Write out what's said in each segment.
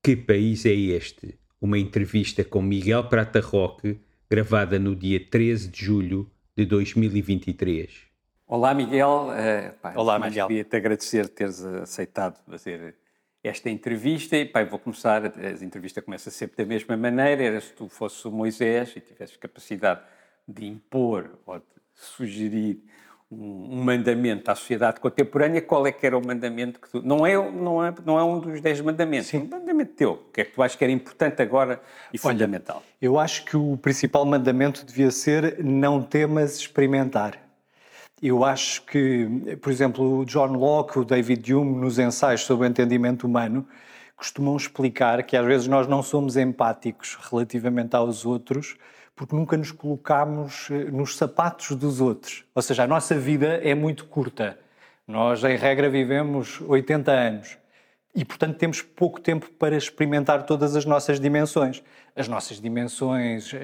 Que país é este? Uma entrevista com Miguel Prata Roque, gravada no dia 13 de julho de 2023. Olá, Miguel. Olá, Miguel. Queria-te agradecer teres aceitado fazer esta entrevista. E, vou começar. A entrevista começa sempre da mesma maneira. Era se tu fosses o Moisés e tivesses capacidade de impor ou de sugerir um mandamento à sociedade contemporânea, qual é que era o mandamento que tu... Não é um dos 10 mandamentos. Sim. Um mandamento teu. O que é que tu achas que era importante agora e fundamental? Eu acho que o principal mandamento devia ser não temas experimentar. Eu acho que, por exemplo, o John Locke, o David Hume, nos ensaios sobre o entendimento humano, costumam explicar que às vezes nós não somos empáticos relativamente aos outros porque nunca nos colocamos nos sapatos dos outros. Ou seja, a nossa vida é muito curta. Nós, em regra, vivemos 80 anos. E, portanto, temos pouco tempo para experimentar todas as nossas dimensões. As nossas dimensões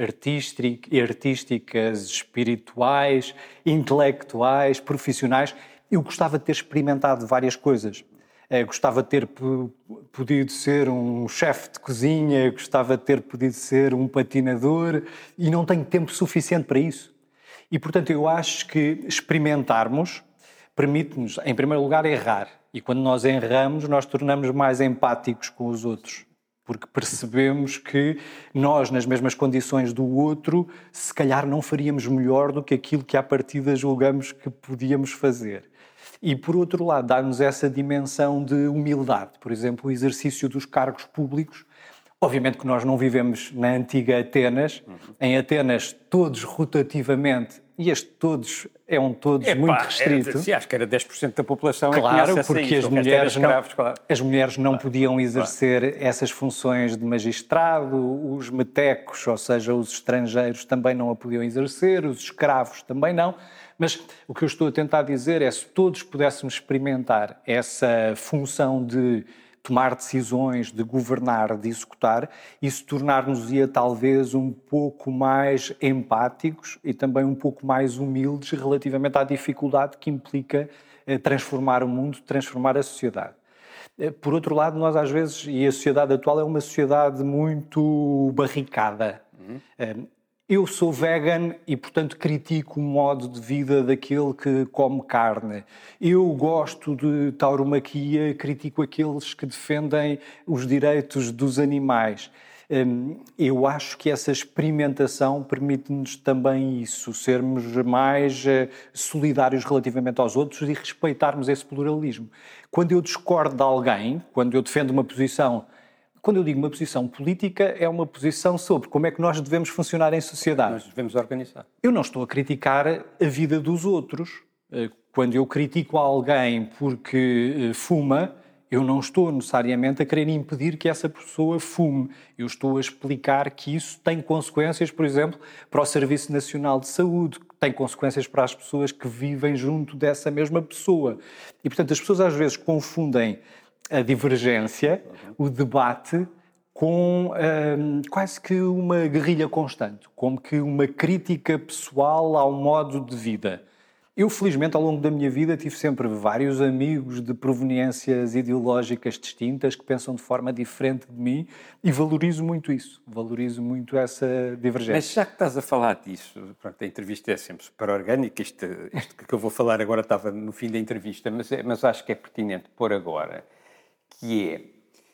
artísticas, espirituais, intelectuais, profissionais. Eu gostava de ter experimentado várias coisas. Gostava de ter podido ser um chefe de cozinha, gostava de ter podido ser um patinador e não tenho tempo suficiente para isso. E, portanto, eu acho que experimentarmos permite-nos, em primeiro lugar, errar. E quando nós erramos, nós tornamos mais empáticos com os outros, porque percebemos que nós, nas mesmas condições do outro, se calhar não faríamos melhor do que aquilo que à partida julgamos que podíamos fazer. E, por outro lado, dá-nos essa dimensão de humildade. Por exemplo, o exercício dos cargos públicos. Obviamente que nós não vivemos na antiga Atenas. Em Atenas, todos rotativamente, e este todos é um todos muito restrito. Acho que era 10% da população. Claro, porque as mulheres não Claro. podiam exercer essas funções de magistrado, os metecos, ou seja, os estrangeiros também não a podiam exercer, os escravos também não. Mas o que eu estou a tentar dizer é, se todos pudéssemos experimentar essa função de tomar decisões, de governar, de executar, isso tornar-nos-ia talvez um pouco mais empáticos e também um pouco mais humildes relativamente à dificuldade que implica transformar o mundo, transformar a sociedade. Por outro lado, nós às vezes, e a sociedade atual é uma sociedade muito barricada. Eu sou vegan e, portanto, critico o modo de vida daquele que come carne. Eu gosto de tauromaquia, critico aqueles que defendem os direitos dos animais. Eu acho que essa experimentação permite-nos também isso, sermos mais solidários relativamente aos outros e respeitarmos esse pluralismo. Quando eu discordo de alguém, quando eu defendo uma posição... Quando eu digo uma posição política, é uma posição sobre como é que nós devemos funcionar em sociedade. Nós devemos organizar. Eu não estou a criticar a vida dos outros. Quando eu critico alguém porque fuma, eu não estou necessariamente a querer impedir que essa pessoa fume. Eu estou a explicar que isso tem consequências, por exemplo, para o Serviço Nacional de Saúde, tem consequências para as pessoas que vivem junto dessa mesma pessoa. E, portanto, as pessoas às vezes confundem a divergência, o debate, com quase que uma guerrilha constante, como que uma crítica pessoal ao modo de vida. Eu, felizmente, ao longo da minha vida, tive sempre vários amigos de proveniências ideológicas distintas que pensam de forma diferente de mim e valorizo muito isso, valorizo muito essa divergência. Mas já que estás a falar disso, pronto, a entrevista é sempre super orgânica, isto que eu vou falar agora estava no fim da entrevista, mas acho que é pertinente pôr agora, que é,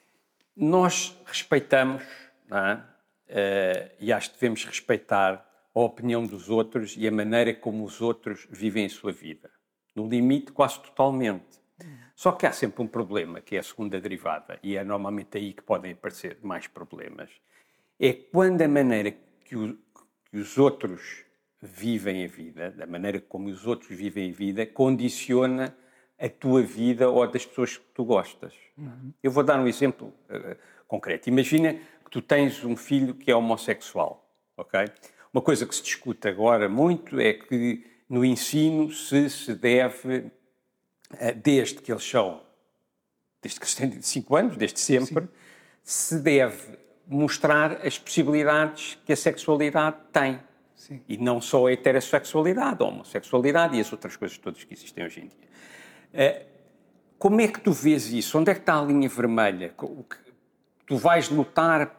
nós respeitamos, não é? E acho que devemos respeitar a opinião dos outros e a maneira como os outros vivem a sua vida. No limite, quase totalmente. Só que há sempre um problema, que é a segunda derivada, e é normalmente aí que podem aparecer mais problemas. É quando a maneira que os outros vivem a vida, da maneira como os outros vivem a vida, condiciona a tua vida ou a das pessoas que tu gostas. Eu vou dar um exemplo concreto. Imagina que tu tens um filho que é homossexual, ok? Uma coisa que se discute agora muito é que no ensino se deve, desde que eles têm 5 anos, desde sempre, sim, se deve mostrar as possibilidades que a sexualidade tem. Sim. E não só a heterossexualidade, a homossexualidade e as outras coisas todas que existem hoje em dia. Como é que tu vês isso? Onde é que está a linha vermelha? tu vais lutar,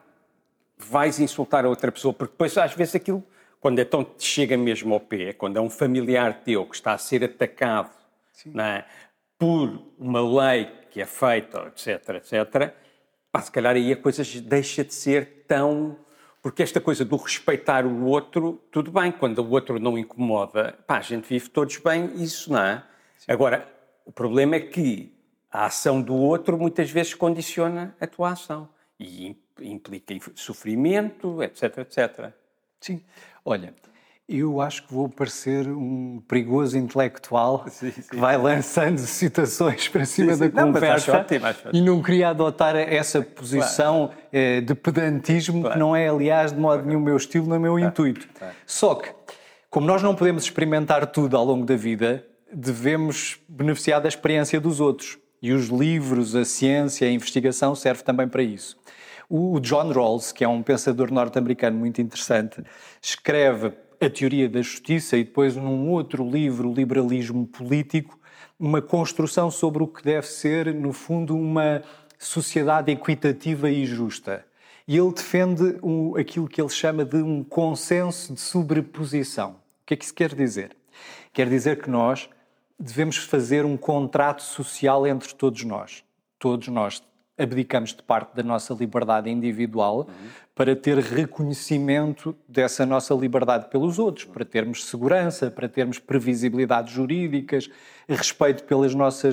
vais insultar a outra pessoa, porque depois às vezes aquilo, quando então te chega mesmo ao pé, quando é um familiar teu que está a ser atacado, não é, por uma lei que é feita, etc, etc, pá, se calhar aí a coisa deixa de ser tão... Porque esta coisa do respeitar o outro, tudo bem, quando o outro não incomoda, pá, a gente vive todos bem isso, não é? Sim. Agora, o problema é que a ação do outro muitas vezes condiciona a tua ação e implica sofrimento, etc, etc. Sim. Olha, eu acho que vou parecer um perigoso intelectual que vai lançando citações para cima da conversa, e não queria adotar essa posição de pedantismo, que não é, aliás, de modo nenhum o meu estilo, nem o meu intuito. Só que, como nós não podemos experimentar tudo ao longo da vida, devemos beneficiar da experiência dos outros. E os livros, a ciência, a investigação serve também para isso. O John Rawls, que é um pensador norte-americano muito interessante, escreve A Teoria da Justiça e depois num outro livro, O Liberalismo Político, uma construção sobre o que deve ser, no fundo, uma sociedade equitativa e justa. E ele defende aquilo que ele chama de um consenso de sobreposição. O que é que isso quer dizer? Quer dizer que nós devemos fazer um contrato social entre todos nós. Todos nós abdicamos de parte da nossa liberdade individual para ter reconhecimento dessa nossa liberdade pelos outros, para termos segurança, para termos previsibilidades jurídicas, respeito pelas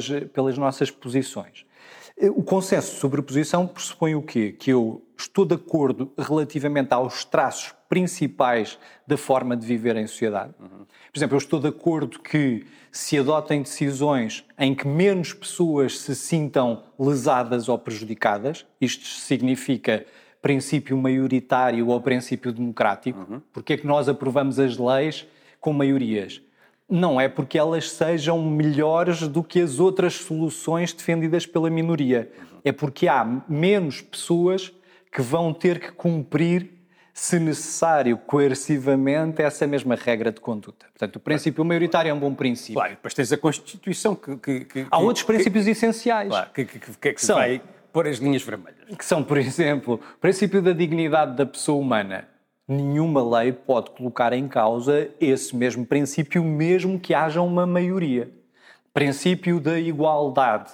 nossas posições. O consenso de sobreposição pressupõe o quê? Que eu estou de acordo relativamente aos traços principais da forma de viver em sociedade. Por exemplo, eu estou de acordo que se adotem decisões em que menos pessoas se sintam lesadas ou prejudicadas, isto significa princípio maioritário ou princípio democrático. Porque é que nós aprovamos as leis com maiorias? Não é porque elas sejam melhores do que as outras soluções defendidas pela minoria. É porque há menos pessoas que vão ter que cumprir, se necessário, coercivamente, essa mesma regra de conduta. Portanto, o princípio maioritário é um bom princípio. Claro, depois tens a Constituição há outros princípios essenciais. Claro, que são, vai pôr as linhas vermelhas. Que são, por exemplo, o princípio da dignidade da pessoa humana. Nenhuma lei pode colocar em causa esse mesmo princípio, mesmo que haja uma maioria. Princípio da igualdade.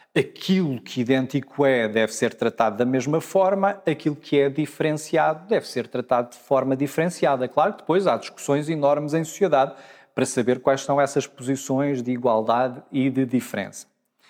Aquilo que idêntico deve ser tratado da mesma forma, aquilo que é diferenciado deve ser tratado de forma diferenciada. Claro que depois há discussões enormes em sociedade para saber quais são essas posições de igualdade e de diferença.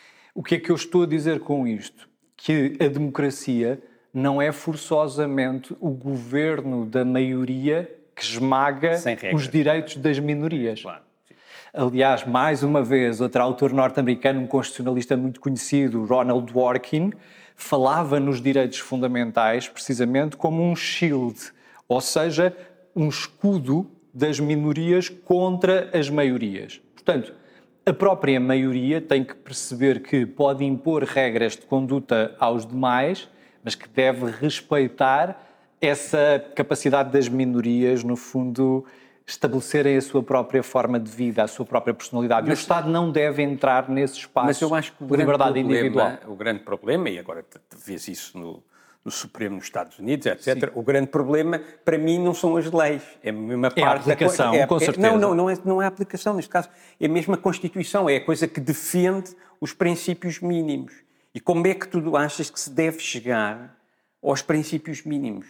O que é que eu estou a dizer com isto? Que a democracia não é forçosamente o governo da maioria que esmaga os direitos das minorias. Claro. Aliás, mais uma vez, outro autor norte-americano, um constitucionalista muito conhecido, Ronald Dworkin, falava nos direitos fundamentais precisamente como um shield, ou seja, um escudo das minorias contra as maiorias. Portanto, a própria maioria tem que perceber que pode impor regras de conduta aos demais, mas que deve respeitar essa capacidade das minorias, no fundo, estabelecerem a sua própria forma de vida, a sua própria personalidade. Mas o Estado não deve entrar nesse espaço mas eu acho que de liberdade individual. O grande problema, e agora vês isso no Supremo nos Estados Unidos, etc., sim, o grande problema, para mim, não são as leis. É a mesma parte a aplicação, com certeza. Não é a aplicação, neste caso. É a mesma Constituição, é a coisa que defende os princípios mínimos. E como é que tu achas que se deve chegar aos princípios mínimos?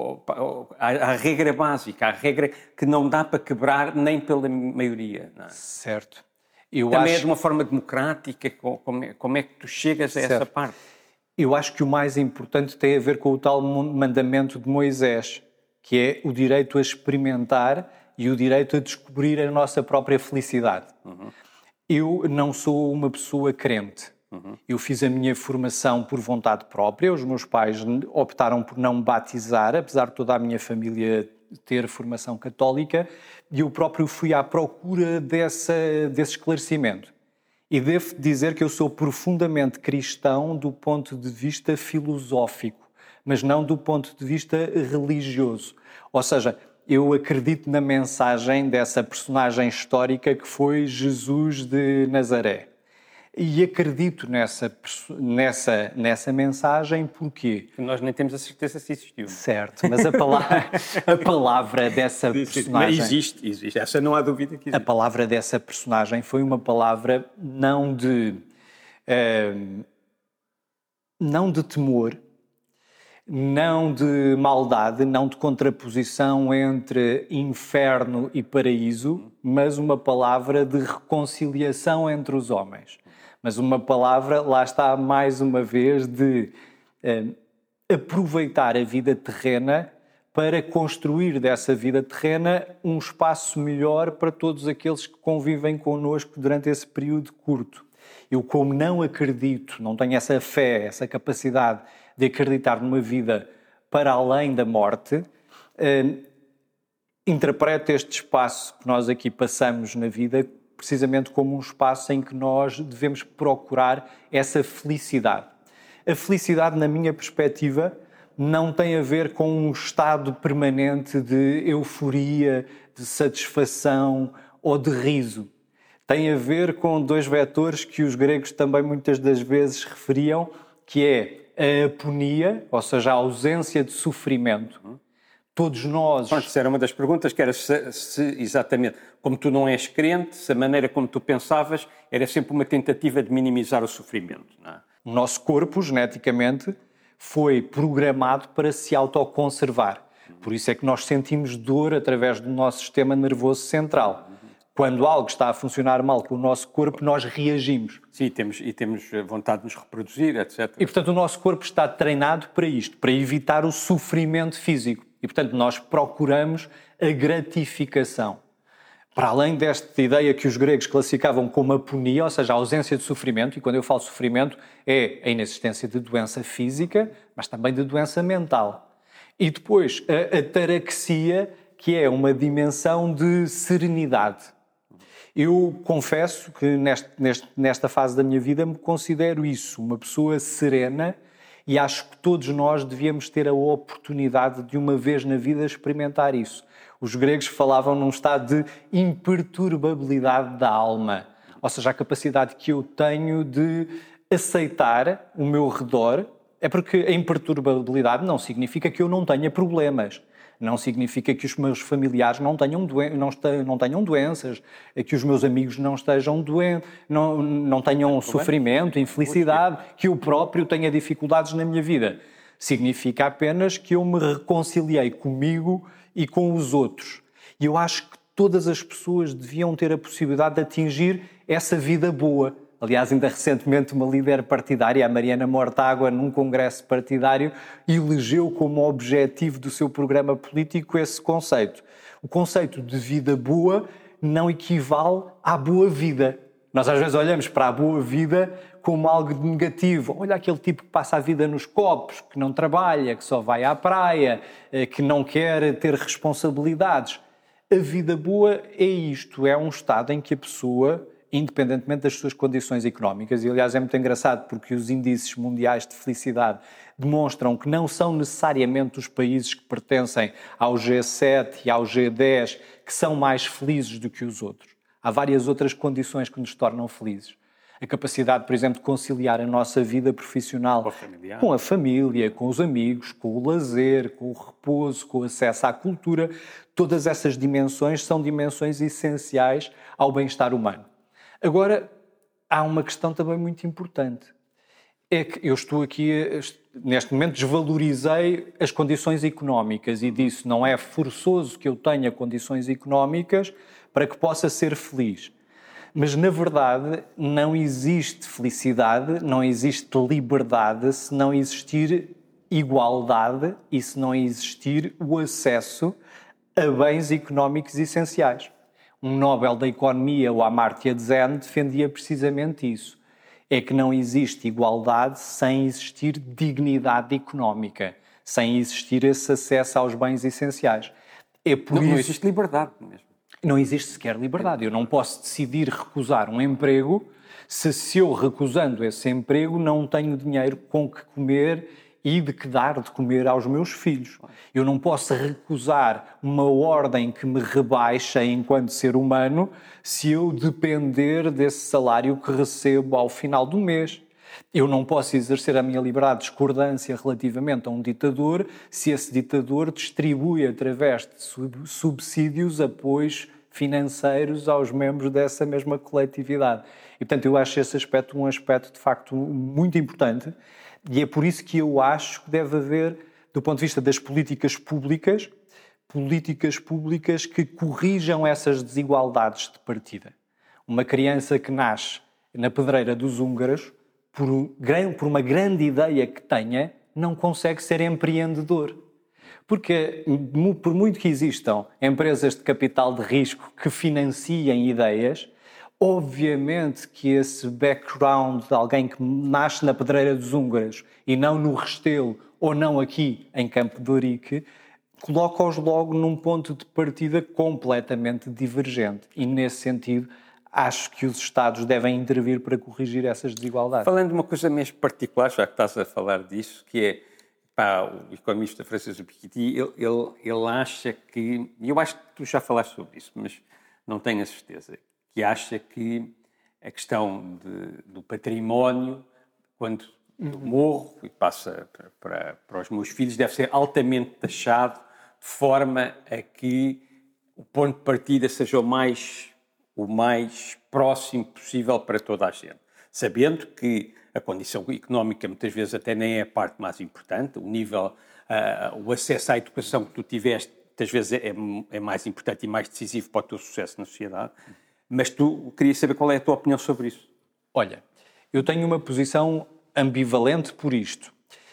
À regra básica, à regra que não dá para quebrar nem pela maioria. Não é? Certo. Também é de uma forma democrática, como é que tu chegas a essa parte? Eu acho que o mais importante tem a ver com o tal mandamento de Moisés, que é o direito a experimentar e o direito a descobrir a nossa própria felicidade. Eu não sou uma pessoa crente. Eu fiz a minha formação por vontade própria, os meus pais optaram por não me batizar, apesar de toda a minha família ter formação católica, e eu próprio fui à procura desse esclarecimento. E devo dizer que eu sou profundamente cristão do ponto de vista filosófico, mas não do ponto de vista religioso. Ou seja, eu acredito na mensagem dessa personagem histórica que foi Jesus de Nazaré. E acredito nessa mensagem, porquê? Nós nem temos a certeza se existiu. Certo, mas a palavra dessa personagem... Existe. Essa não há dúvida que existe. A palavra dessa personagem foi uma palavra não de temor, não de maldade, não de contraposição entre inferno e paraíso, mas uma palavra de reconciliação entre os homens. Mas uma palavra, lá está mais uma vez, de aproveitar a vida terrena para construir dessa vida terrena um espaço melhor para todos aqueles que convivem connosco durante esse período curto. Eu, como não acredito, não tenho essa fé, essa capacidade de acreditar numa vida para além da morte, interpreto este espaço que nós aqui passamos na vida precisamente como um espaço em que nós devemos procurar essa felicidade. A felicidade, na minha perspectiva, não tem a ver com um estado permanente de euforia, de satisfação ou de riso. Tem a ver com dois vetores que os gregos também muitas das vezes referiam, que é a aponia, ou seja, a ausência de sofrimento. Todos nós... Pronto, isso era uma das perguntas, que era se exatamente, como tu não és crente, se a maneira como tu pensavas era sempre uma tentativa de minimizar o sofrimento, não é? O nosso corpo, geneticamente, foi programado para se autoconservar. Por isso é que nós sentimos dor através do nosso sistema nervoso central. Quando algo está a funcionar mal com o nosso corpo, nós reagimos. Sim, temos vontade de nos reproduzir, etc. E, portanto, o nosso corpo está treinado para isto, para evitar o sofrimento físico. E, portanto, nós procuramos a gratificação. Para além desta ideia que os gregos classificavam como aponia, ou seja, a ausência de sofrimento, e quando eu falo sofrimento é a inexistência de doença física, mas também de doença mental. E depois a ataraxia, que é uma dimensão de serenidade. Eu confesso que nesta fase da minha vida me considero isso, uma pessoa serena, e acho que todos nós devíamos ter a oportunidade de uma vez na vida experimentar isso. Os gregos falavam num estado de imperturbabilidade da alma, ou seja, a capacidade que eu tenho de aceitar o meu redor. É porque a imperturbabilidade não significa que eu não tenha problemas, não significa que os meus familiares não tenham doenças, que os meus amigos não estejam doentes, não tenham sofrimento, infelicidade, que eu próprio tenha dificuldades na minha vida. Significa apenas que eu me reconciliei comigo e com os outros. E eu acho que todas as pessoas deviam ter a possibilidade de atingir essa vida boa. Aliás, ainda recentemente uma líder partidária, a Mariana Mortágua, num congresso partidário, elegeu como objetivo do seu programa político esse conceito. O conceito de vida boa não equivale à boa vida. Nós às vezes olhamos para a boa vida como algo de negativo. Olha aquele tipo que passa a vida nos copos, que não trabalha, que só vai à praia, que não quer ter responsabilidades. A vida boa é isto, é um estado em que a pessoa, independentemente das suas condições económicas, e aliás é muito engraçado porque os índices mundiais de felicidade demonstram que não são necessariamente os países que pertencem ao G7 e ao G10 que são mais felizes do que os outros. Há várias outras condições que nos tornam felizes. A capacidade, por exemplo, de conciliar a nossa vida profissional com a família, com os amigos, com o lazer, com o repouso, com o acesso à cultura. Todas essas dimensões são dimensões essenciais ao bem-estar humano. Agora, há uma questão também muito importante. É que eu estou aqui, neste momento, desvalorizei as condições económicas e disse não é forçoso que eu tenha condições económicas para que possa ser feliz. Mas, na verdade, não existe felicidade, não existe liberdade se não existir igualdade e se não existir o acesso a bens económicos essenciais. Um Nobel da Economia, o Amartya Sen, defendia precisamente isso. É que não existe igualdade sem existir dignidade económica, sem existir esse acesso aos bens essenciais. É por isso... Não existe liberdade mesmo. Não existe sequer liberdade. Eu não posso decidir recusar um emprego se eu recusando esse emprego não tenho dinheiro com que comer e de que dar de comer aos meus filhos. Eu não posso recusar uma ordem que me rebaixa enquanto ser humano se eu depender desse salário que recebo ao final do mês. Eu não posso exercer a minha liberdade de discordância relativamente a um ditador se esse ditador distribui através de subsídios apoios financeiros aos membros dessa mesma coletividade. E, portanto, eu acho esse aspecto um aspecto, de facto, muito importante, e é por isso que eu acho que deve haver, do ponto de vista das políticas públicas que corrijam essas desigualdades de partida. Uma criança que nasce na pedreira dos húngaros, por uma grande ideia que tenha, não consegue ser empreendedor. Porque, por muito que existam empresas de capital de risco que financiem ideias, obviamente que esse background de alguém que nasce na pedreira dos húngaros e não no Restelo ou não aqui em Campo de Ourique, coloca-os logo num ponto de partida completamente divergente. E, nesse sentido, acho que os Estados devem intervir para corrigir essas desigualdades. Falando de uma coisa mesmo particular, já que estás a falar disso, que é o economista Francisco Piketty, ele acha que, e eu acho que tu já falaste sobre isso, mas não tenho a certeza, que acha que a questão do património, quando eu morro e passa para os meus filhos, deve ser altamente taxado, de forma a que o ponto de partida seja o mais próximo possível para toda a gente. Sabendo que a condição económica muitas vezes até nem é a parte mais importante, o acesso à educação que tu tiveste muitas vezes é mais importante e mais decisivo para o teu sucesso na sociedade, mas queria saber qual é a tua opinião sobre isso. Olha, eu tenho uma posição ambivalente por isto.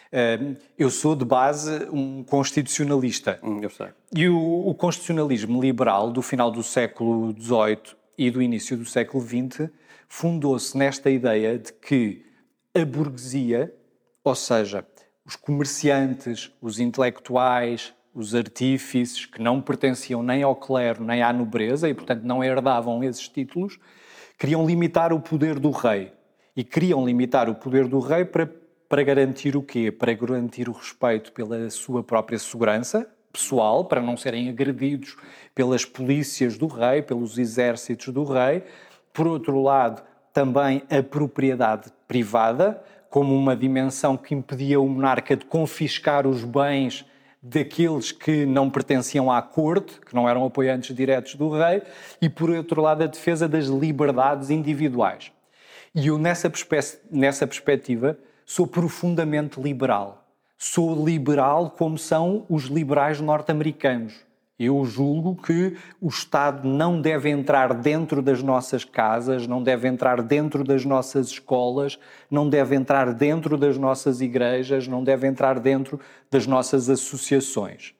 Eu sou de base um constitucionalista. Eu sei. E o constitucionalismo liberal do final do século XVIII e do início do século XX fundou-se nesta ideia de que a burguesia, ou seja, os comerciantes, os intelectuais, os artífices, que não pertenciam nem ao clero nem à nobreza e, portanto, não herdavam esses títulos, queriam limitar o poder do rei. E queriam limitar o poder do rei para garantir o quê? Para garantir o respeito pela sua própria segurança pessoal, para não serem agredidos pelas polícias do rei, pelos exércitos do rei. Por outro lado, também a propriedade privada, como uma dimensão que impedia o monarca de confiscar os bens daqueles que não pertenciam à corte, que não eram apoiantes diretos do rei, e, por outro lado, a defesa das liberdades individuais. E eu, nessa perspectiva, sou profundamente liberal. Sou liberal como são os liberais norte-americanos. Eu julgo que o Estado não deve entrar dentro das nossas casas, não deve entrar dentro das nossas escolas, não deve entrar dentro das nossas igrejas, não deve entrar dentro das nossas associações.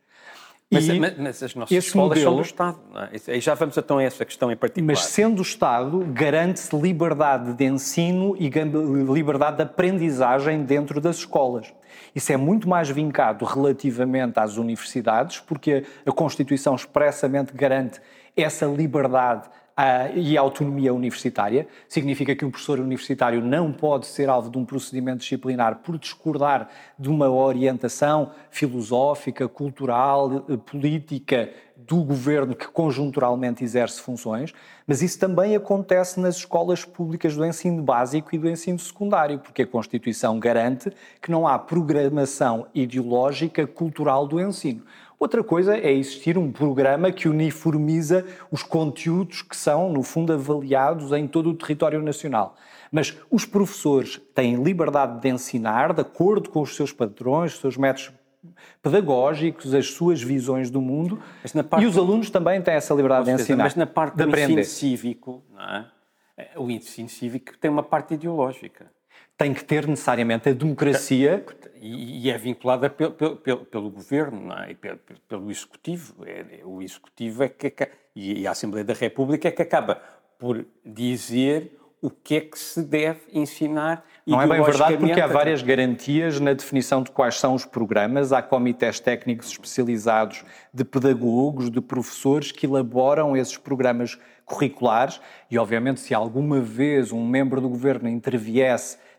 Mas as nossas escolas são do Estado, não é? E já vamos então a essa questão em particular. Mas sendo o Estado, garante-se liberdade de ensino e liberdade de aprendizagem dentro das escolas. Isso é muito mais vincado relativamente às universidades, porque a Constituição expressamente garante essa liberdade e autonomia universitária. Significa que um professor universitário não pode ser alvo de um procedimento disciplinar por discordar de uma orientação filosófica, cultural, política do governo que conjunturalmente exerce funções, mas isso também acontece nas escolas públicas do ensino básico e do ensino secundário, porque a Constituição garante que não há programação ideológica cultural do ensino. Outra coisa é existir um programa que uniformiza os conteúdos que são, no fundo, avaliados em todo o território nacional. Mas os professores têm liberdade de ensinar de acordo com os seus padrões, os seus métodos pedagógicos, as suas visões do mundo, e os alunos também têm essa liberdade de ensinar. Mas na parte do ensino cívico, não é? O ensino cívico tem uma parte ideológica. Tem que ter necessariamente a democracia. E é vinculada pelo governo, não é? E pelo executivo. O executivo e a Assembleia da República é que acaba por dizer o que é que se deve ensinar. Não é bem verdade, porque há várias garantias na definição de quais são os programas. Há comitês técnicos especializados de pedagogos, de professores que elaboram esses programas curriculares e, obviamente, se alguma vez um membro do governo interviesse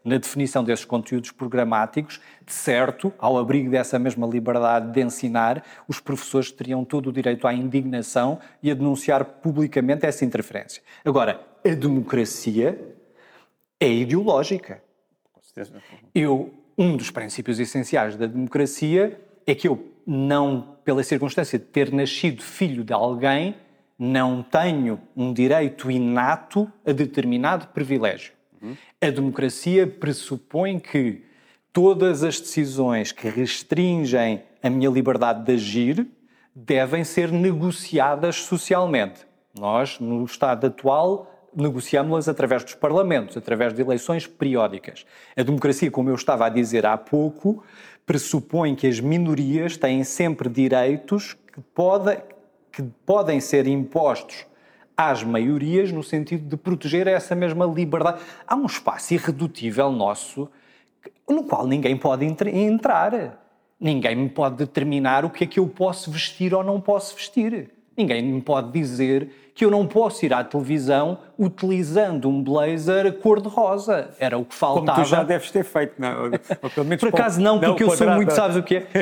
na definição desses conteúdos programáticos, de certo, ao abrigo dessa mesma liberdade de ensinar, os professores teriam todo o direito à indignação e a denunciar publicamente essa interferência. Agora, a democracia é ideológica. Com certeza. Um dos princípios essenciais da democracia é que eu, não pela circunstância de ter nascido filho de alguém, não tenho um direito inato a determinado privilégio. A democracia pressupõe que todas as decisões que restringem a minha liberdade de agir devem ser negociadas socialmente. Nós, no Estado atual, negociamos-las através dos parlamentos, através de eleições periódicas. A democracia, como eu estava a dizer há pouco, pressupõe que as minorias têm sempre direitos que podem ser impostos às maiorias no sentido de proteger essa mesma liberdade. Há um espaço irredutível nosso no qual ninguém pode entrar. Ninguém me pode determinar o que é que eu posso vestir ou não posso vestir. Ninguém me pode dizer que eu não posso ir à televisão utilizando um blazer cor-de-rosa. Era o que faltava. Como tu já deves ter feito, não? Ou pelo menos por acaso não, porque eu sou muito, sabes o que é?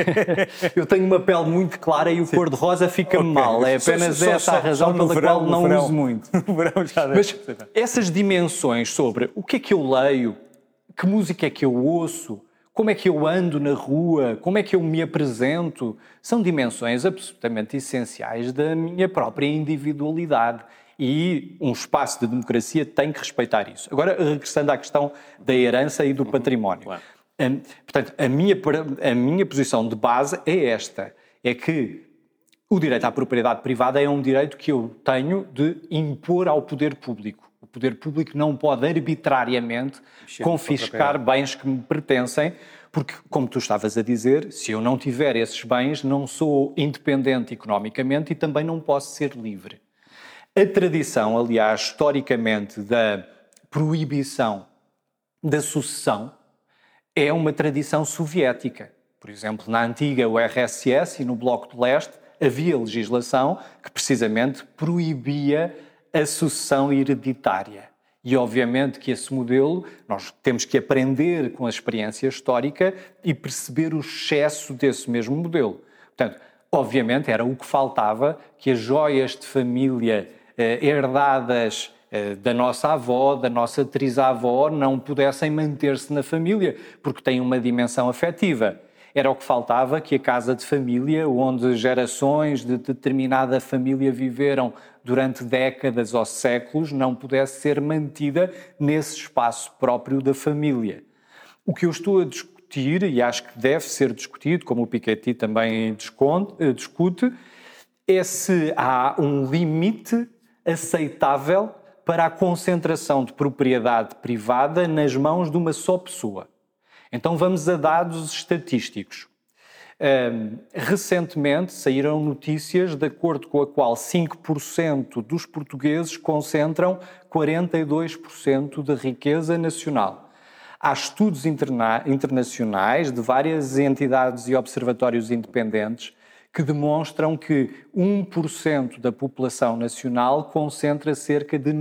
Eu tenho uma pele muito clara e o cor-de-rosa fica-me mal. É apenas essa a razão pela qual não uso muito. No verão já Mas essas dimensões sobre o que é que eu leio, que música é que eu ouço, como é que eu ando na rua, como é que eu me apresento, são dimensões absolutamente essenciais da minha própria individualidade. E um espaço de democracia tem que respeitar isso. Agora, regressando à questão da herança e do património. Claro. Portanto, a minha posição de base é esta, é que o direito à propriedade privada é um direito que eu tenho de impor ao poder público. O poder público não pode arbitrariamente confiscar bens que me pertencem, porque, como tu estavas a dizer, se eu não tiver esses bens, não sou independente economicamente e também não posso ser livre. A tradição, aliás, historicamente, da proibição da sucessão é uma tradição soviética. Por exemplo, na antiga URSS e no Bloco de Leste havia legislação que precisamente proibia a sucessão hereditária. E obviamente que esse modelo, nós temos que aprender com a experiência histórica e perceber o excesso desse mesmo modelo. Portanto, obviamente era o que faltava, que as joias de família herdadas da nossa avó, da nossa trisavó, não pudessem manter-se na família, porque têm uma dimensão afetiva. Era o que faltava, que a casa de família, onde gerações de determinada família viveram durante décadas ou séculos, não pudesse ser mantida nesse espaço próprio da família. O que eu estou a discutir, e acho que deve ser discutido, como o Piketty também discute, é se há um limite aceitável para a concentração de propriedade privada nas mãos de uma só pessoa. Então vamos a dados estatísticos. Recentemente saíram notícias de acordo com a qual 5% dos portugueses concentram 42% da riqueza nacional. Há estudos internacionais de várias entidades e observatórios independentes que demonstram que 1% da população nacional concentra cerca de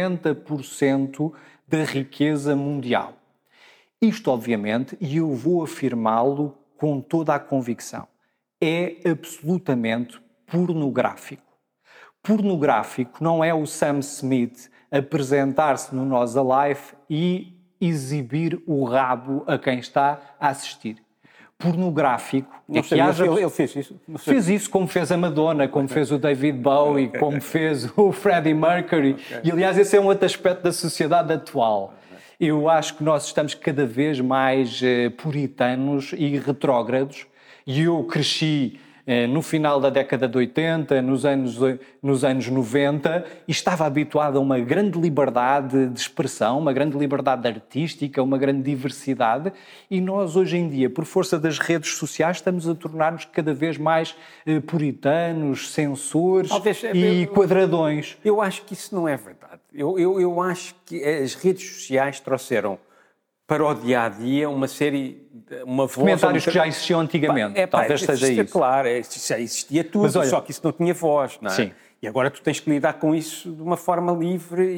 90% da riqueza mundial. Isto, obviamente, e eu vou afirmá-lo com toda a convicção, é absolutamente pornográfico. Pornográfico não é o Sam Smith apresentar-se no Nós Alive e exibir o rabo a quem está a assistir. Pornográfico é que haja... Ele fez isso? Fez isso, como fez a Madonna, como fez o David Bowie, como fez o Freddie Mercury. E, aliás, esse é um outro aspecto da sociedade atual. Eu acho que nós estamos cada vez mais puritanos e retrógrados. E eu cresci no final da década de 80, nos anos 90, e estava habituado a uma grande liberdade de expressão, uma grande liberdade artística, uma grande diversidade, e nós hoje em dia, por força das redes sociais, estamos a tornar-nos cada vez mais puritanos, censores e quadradões. Eu acho que isso não é verdade. Eu acho que as redes sociais trouxeram para o dia-a-dia uma voz... Comentários que já existiam antigamente, talvez seja isso. Claro, já existia tudo, mas, olha, só que isso não tinha voz, não é? Sim. E agora tu tens que lidar com isso de uma forma livre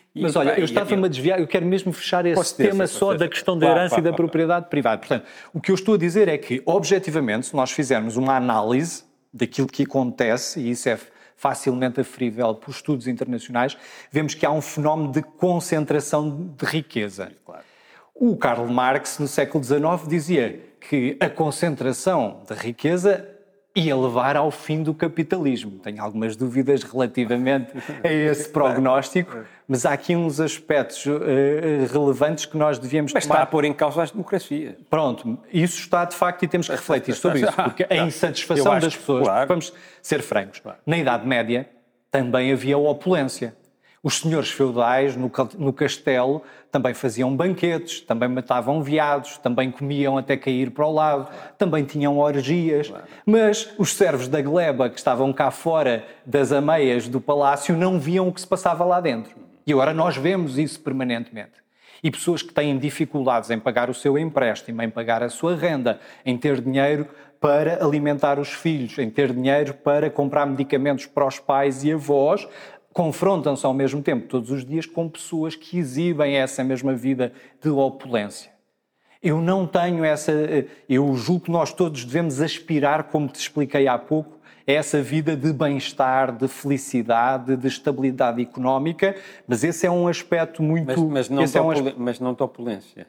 Mas olha, eu estava-me a desviar, eu quero mesmo fechar esse tema só da questão da herança e da propriedade privada. Portanto, o que eu estou a dizer é que, objetivamente, se nós fizermos uma análise daquilo que acontece, e isso é facilmente aferível por estudos internacionais, vemos que há um fenómeno de concentração de riqueza. Claro. O Karl Marx, no século XIX, dizia que a concentração da riqueza ia levar ao fim do capitalismo. Tenho algumas dúvidas relativamente a esse prognóstico, mas há aqui uns aspectos relevantes que nós devíamos tomar. Mas está a pôr em causa as democracias. Pronto, isso está de facto e temos que refletir sobre isso, porque a insatisfação das pessoas, vamos ser francos, na Idade Média também havia opulência. Os senhores feudais no castelo também faziam banquetes, também matavam veados, também comiam até cair para o lado, também tinham orgias, mas os servos da gleba que estavam cá fora das ameias do palácio não viam o que se passava lá dentro. E agora nós vemos isso permanentemente. E pessoas que têm dificuldades em pagar o seu empréstimo, em pagar a sua renda, em ter dinheiro para alimentar os filhos, em ter dinheiro para comprar medicamentos para os pais e avós, confrontam-se ao mesmo tempo, todos os dias, com pessoas que exibem essa mesma vida de opulência. Eu não tenho essa... Eu julgo que nós todos devemos aspirar, como te expliquei há pouco, a essa vida de bem-estar, de felicidade, de estabilidade económica, mas esse é um aspecto muito... Mas não de opulência.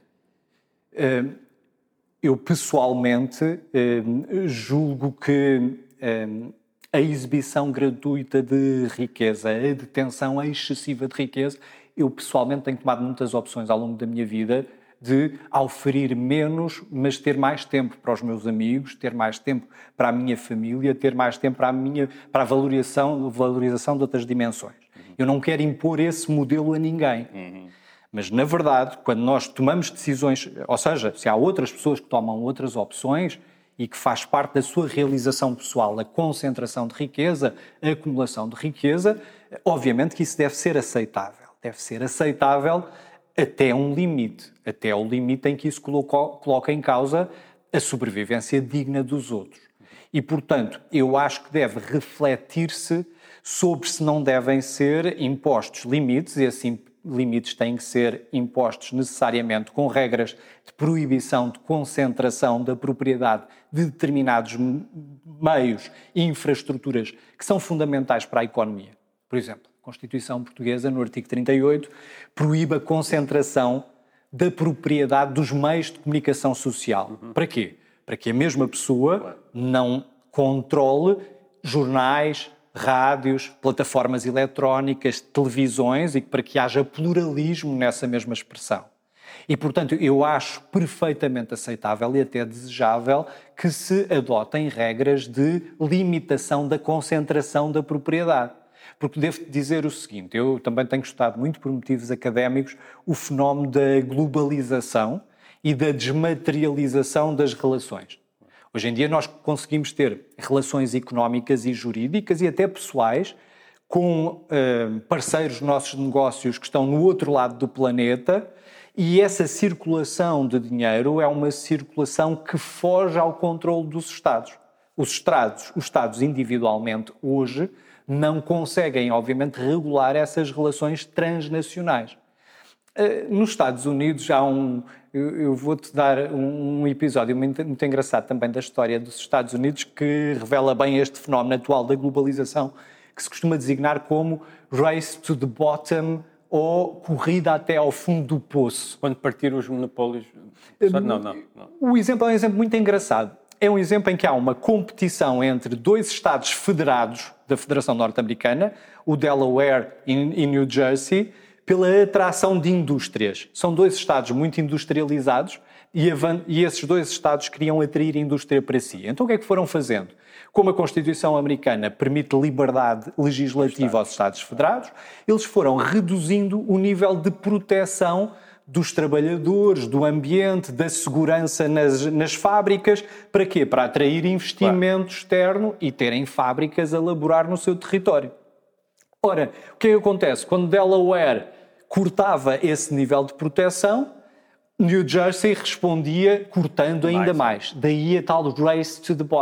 Eu, pessoalmente, julgo que... a exibição gratuita de riqueza, a detenção excessiva de riqueza, eu pessoalmente tenho tomado muitas opções ao longo da minha vida de oferir menos, mas ter mais tempo para os meus amigos, ter mais tempo para a minha família, ter mais tempo para a valorização de outras dimensões. Eu não quero impor esse modelo a ninguém. Mas, na verdade, quando nós tomamos decisões, ou seja, se há outras pessoas que tomam outras opções, e que faz parte da sua realização pessoal, a concentração de riqueza, a acumulação de riqueza, obviamente que isso deve ser aceitável. Deve ser aceitável até um limite, até o limite em que isso coloca em causa a sobrevivência digna dos outros. E, portanto, eu acho que deve refletir-se sobre se não devem ser impostos limites, e assim limites têm que ser impostos necessariamente com regras de proibição de concentração da propriedade de determinados meios e infraestruturas que são fundamentais para a economia. Por exemplo, a Constituição Portuguesa, no artigo 38, proíbe a concentração da propriedade dos meios de comunicação social. Para quê? Para que a mesma pessoa não controle jornais, rádios, plataformas eletrónicas, televisões e para que haja pluralismo nessa mesma expressão. E, portanto, eu acho perfeitamente aceitável e até desejável que se adotem regras de limitação da concentração da propriedade. Porque devo dizer o seguinte, eu também tenho estudado muito por motivos académicos o fenómeno da globalização e da desmaterialização das relações. Hoje em dia nós conseguimos ter relações económicas e jurídicas e até pessoais com parceiros nossos de negócios que estão no outro lado do planeta e essa circulação de dinheiro é uma circulação que foge ao controle dos Estados. Os Estados individualmente hoje não conseguem, obviamente, regular essas relações transnacionais. Nos Estados Unidos há eu vou-te dar um episódio muito engraçado também da história dos Estados Unidos que revela bem este fenómeno atual da globalização que se costuma designar como race to the bottom ou corrida até ao fundo do poço. Quando partiram os monopólios... Não. O exemplo é um exemplo muito engraçado. É um exemplo em que há uma competição entre dois Estados federados da Federação Norte-Americana, o Delaware e New Jersey, pela atração de indústrias. São dois Estados muito industrializados e esses dois Estados queriam atrair indústria para si. Então o que é que foram fazendo? Como a Constituição americana permite liberdade legislativa aos Estados federados, eles foram reduzindo o nível de proteção dos trabalhadores, do ambiente, da segurança nas fábricas. Para quê? Para atrair investimento externo e terem fábricas a laborar no seu território. Ora, o que é que acontece? Quando Delaware cortava esse nível de proteção, New Jersey respondia cortando ainda mais. Daí a tal race to the bottom,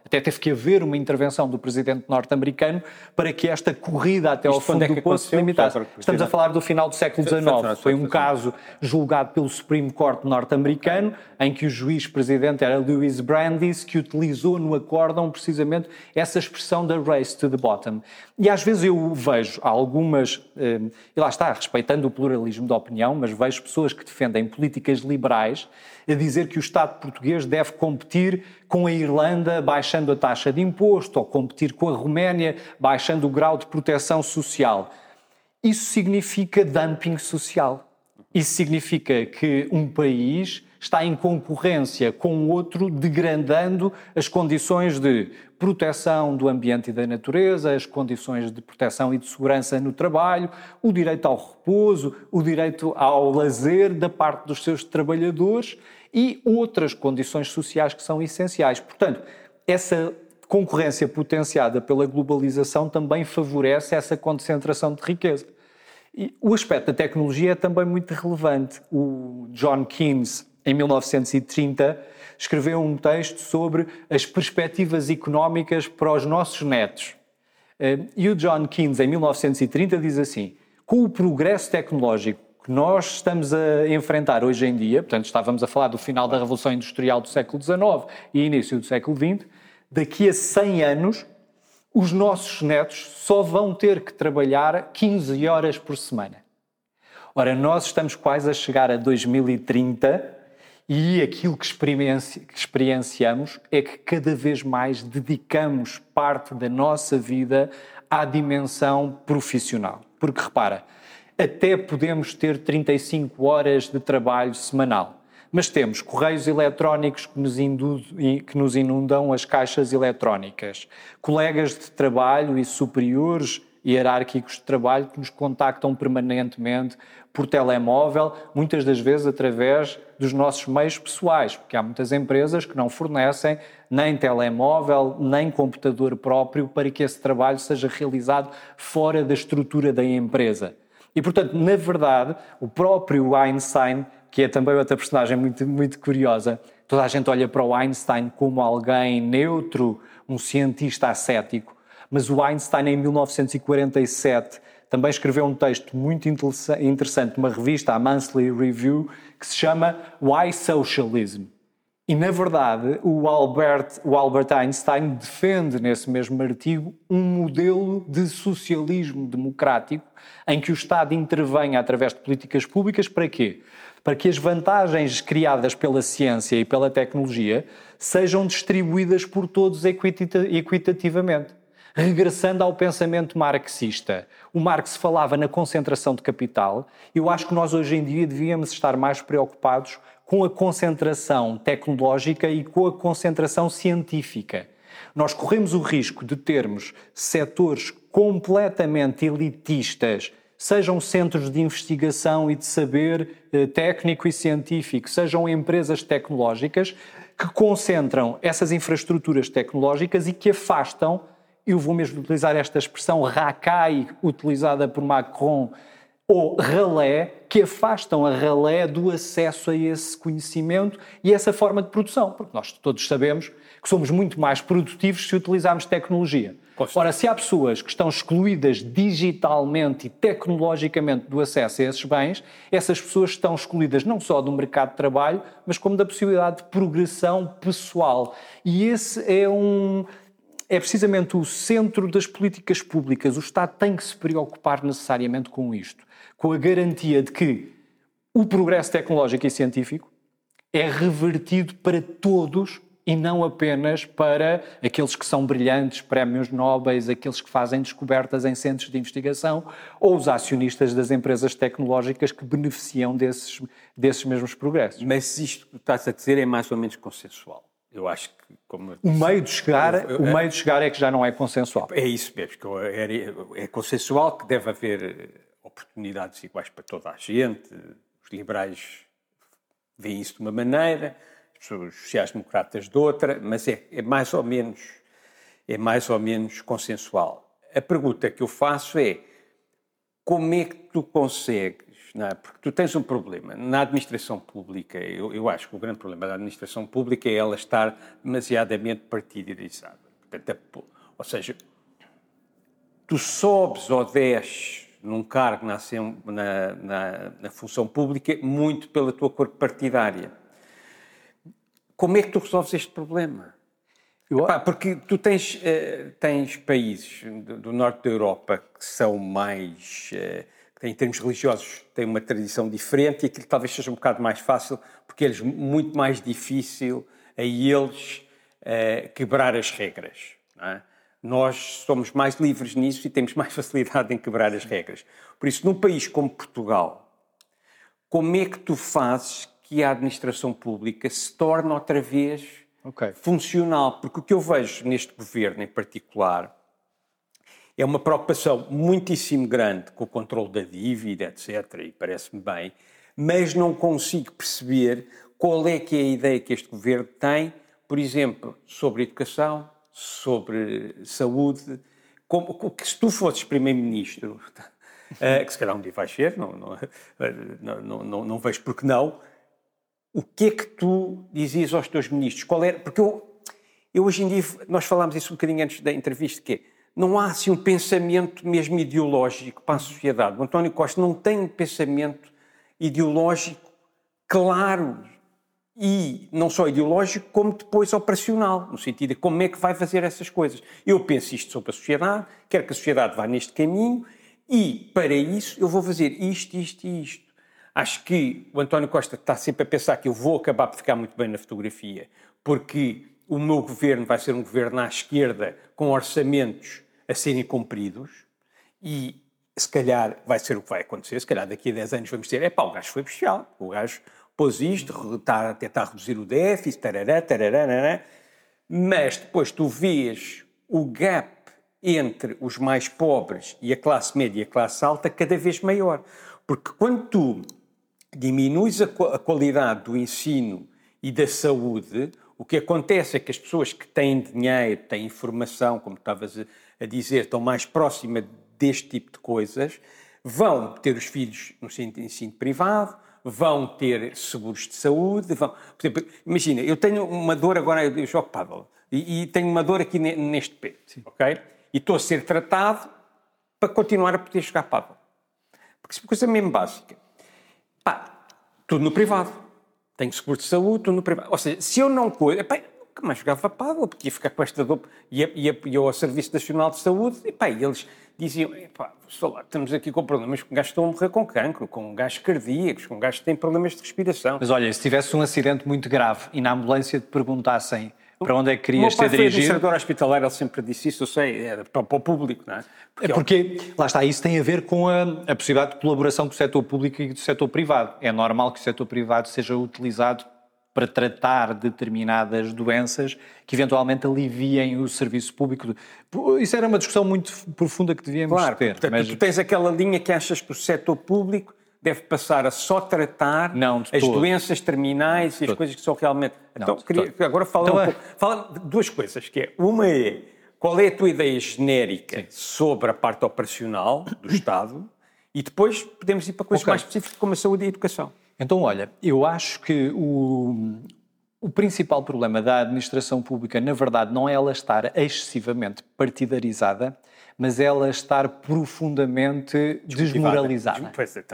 Até teve que haver uma intervenção do presidente norte-americano para que esta corrida até ao fundo do poço se limitasse. Estamos a falar do final do século XIX. Foi um caso julgado pelo Supreme Court norte-americano, em que o juiz-presidente era Louis Brandeis, que utilizou no acórdão precisamente essa expressão da race to the bottom. E às vezes eu vejo algumas, e lá está, respeitando o pluralismo de opinião, mas vejo pessoas que defendem políticas liberais a dizer que o Estado português deve competir com a Irlanda baixando a taxa de imposto, ou competir com a Roménia baixando o grau de proteção social. Isso significa dumping social. Isso significa que um país está em concorrência com outro, degradando as condições de proteção do ambiente e da natureza, as condições de proteção e de segurança no trabalho, o direito ao repouso, o direito ao lazer da parte dos seus trabalhadores e outras condições sociais que são essenciais. Portanto, essa concorrência potenciada pela globalização também favorece essa concentração de riqueza. E o aspecto da tecnologia é também muito relevante. O John Keynes, em 1930, escreveu um texto sobre as perspectivas económicas para os nossos netos. E o John Keynes, em 1930, diz assim: com o progresso tecnológico que nós estamos a enfrentar hoje em dia, portanto estávamos a falar do final da Revolução Industrial do século XIX e início do século XX, daqui a 100 anos os nossos netos só vão ter que trabalhar 15 horas por semana. Ora, nós estamos quase a chegar a 2030 e aquilo que experienciamos é que cada vez mais dedicamos parte da nossa vida à dimensão profissional. Porque, repara, até podemos ter 35 horas de trabalho semanal, mas temos correios eletrónicos que nos inundam as caixas eletrónicas, colegas de trabalho e superiores hierárquicos de trabalho que nos contactam permanentemente por telemóvel, muitas das vezes através dos nossos meios pessoais, porque há muitas empresas que não fornecem nem telemóvel, nem computador próprio para que esse trabalho seja realizado fora da estrutura da empresa. E, portanto, na verdade, o próprio Einstein, que é também outra personagem muito, muito curiosa, toda a gente olha para o Einstein como alguém neutro, um cientista ascético, mas o Einstein, em 1947, também escreveu um texto muito interessante numa revista, a Monthly Review, que se chama Why Socialism? E, na verdade, o Albert Einstein defende nesse mesmo artigo um modelo de socialismo democrático em que o Estado intervenha através de políticas públicas para quê? Para que as vantagens criadas pela ciência e pela tecnologia sejam distribuídas por todos equitativamente. Regressando ao pensamento marxista, o Marx falava na concentração de capital. Eu acho que nós hoje em dia devíamos estar mais preocupados com a concentração tecnológica e com a concentração científica. Nós corremos o risco de termos setores completamente elitistas, sejam centros de investigação e de saber técnico e científico, sejam empresas tecnológicas que concentram essas infraestruturas tecnológicas e que afastam, eu vou mesmo utilizar esta expressão racaille, utilizada por Macron, ou ralé, que afastam a ralé do acesso a esse conhecimento e essa forma de produção, porque nós todos sabemos que somos muito mais produtivos se utilizarmos tecnologia. Ora, se há pessoas que estão excluídas digitalmente e tecnologicamente do acesso a esses bens, essas pessoas estão excluídas não só do mercado de trabalho, mas como da possibilidade de progressão pessoal. E esse é precisamente o centro das políticas públicas. O Estado tem que se preocupar necessariamente com isto, com a garantia de que o progresso tecnológico e científico é revertido para todos e não apenas para aqueles que são brilhantes, prémios nobres, aqueles que fazem descobertas em centros de investigação ou os acionistas das empresas tecnológicas que beneficiam desses mesmos progressos. Mas isto que estás a dizer é mais ou menos consensual. Eu acho que, como eu disse, o meio de chegar é que já não é consensual. É isso mesmo, que é consensual que deve haver oportunidades iguais para toda a gente. Os liberais veem isso de uma maneira, os sociais-democratas de outra, mas é mais ou menos consensual. A pergunta que eu faço é: como é que tu consegues? Não é? Porque tu tens um problema. Na administração pública, eu acho que o grande problema da administração pública é ela estar demasiadamente partidarizada. Ou seja, tu sobes ou desces num cargo na função pública muito pela tua cor partidária. Como é que tu resolves este problema? Porque tu tens países do norte da Europa que são mais... que em termos religiosos têm uma tradição diferente e aquilo talvez seja um bocado mais fácil, porque é muito mais difícil a eles quebrar as regras. Não é? Nós somos mais livres nisso e temos mais facilidade em quebrar as regras. Por isso, num país como Portugal, como é que tu fazes que a administração pública se torne outra vez funcional? Porque o que eu vejo neste governo em particular é uma preocupação muitíssimo grande com o controle da dívida, etc., e parece-me bem, mas não consigo perceber qual é que é a ideia que este governo tem, por exemplo, sobre educação, sobre saúde, que se tu fosses primeiro-ministro, que se calhar um dia vais ser, não vejo porque não, o que é que tu dizias aos teus ministros? Qual era? Porque eu hoje em dia, nós falámos isso um bocadinho antes da entrevista, que é, não há assim um pensamento mesmo ideológico para a sociedade. O António Costa não tem um pensamento ideológico claro e não só ideológico, como depois operacional, no sentido de como é que vai fazer essas coisas. Eu penso isto sobre a sociedade, quero que a sociedade vá neste caminho e, para isso, eu vou fazer isto, isto e isto. Acho que o António Costa está sempre a pensar que eu vou acabar por ficar muito bem na fotografia, porque o meu governo vai ser um governo à esquerda com orçamentos a serem cumpridos e, se calhar, vai ser o que vai acontecer. Se calhar, daqui a 10 anos vamos dizer, o gajo foi bestial, o gajo pôs isto, está a tentar reduzir o déficit, tarará, mas depois tu vês o gap entre os mais pobres e a classe média e a classe alta cada vez maior. Porque quando tu diminuis a qualidade do ensino e da saúde, o que acontece é que as pessoas que têm dinheiro, têm informação, como estavas a dizer, estão mais próximas deste tipo de coisas, vão ter os filhos no ensino privado, vão ter seguros de saúde, por exemplo, imagina, eu tenho uma dor agora, eu jogo pádel, e tenho uma dor aqui neste pé, ok? E estou a ser tratado para continuar a poder jogar pádel. Porque isso é uma coisa mesmo básica. Tudo no privado. Tenho seguro de saúde, tudo no privado. Ou seja, se eu não cuido, nunca mais jogava pádel, porque ia ficar com esta dor, ia ao Serviço Nacional de Saúde, e eles diziam, estamos aqui com problemas, com gajos que estão a morrer com cancro, com gajos cardíacos, com gajos que têm problemas de respiração. Mas olha, se tivesse um acidente muito grave e na ambulância te perguntassem para onde é que querias ser dirigido... O meu pai foi administrador hospitalar, ele sempre disse isso, eu sei, era para o público, não é? Porque, lá está, isso tem a ver com a possibilidade de colaboração com o setor público e do setor privado. É normal que o setor privado seja utilizado para tratar determinadas doenças que eventualmente aliviem o serviço público. Isso era uma discussão muito profunda que devíamos ter. Portanto, mas... tu tens aquela linha que achas que o setor público deve passar a só tratar as doenças terminais e as coisas que são realmente... Então, agora fala duas coisas, que é, uma é, qual é a tua ideia genérica sobre a parte operacional do Estado e depois podemos ir para coisas mais específicas como a saúde e a educação. Então, olha, eu acho que o principal problema da administração pública, na verdade, não é ela estar excessivamente partidarizada, mas ela estar profundamente desmoralizada.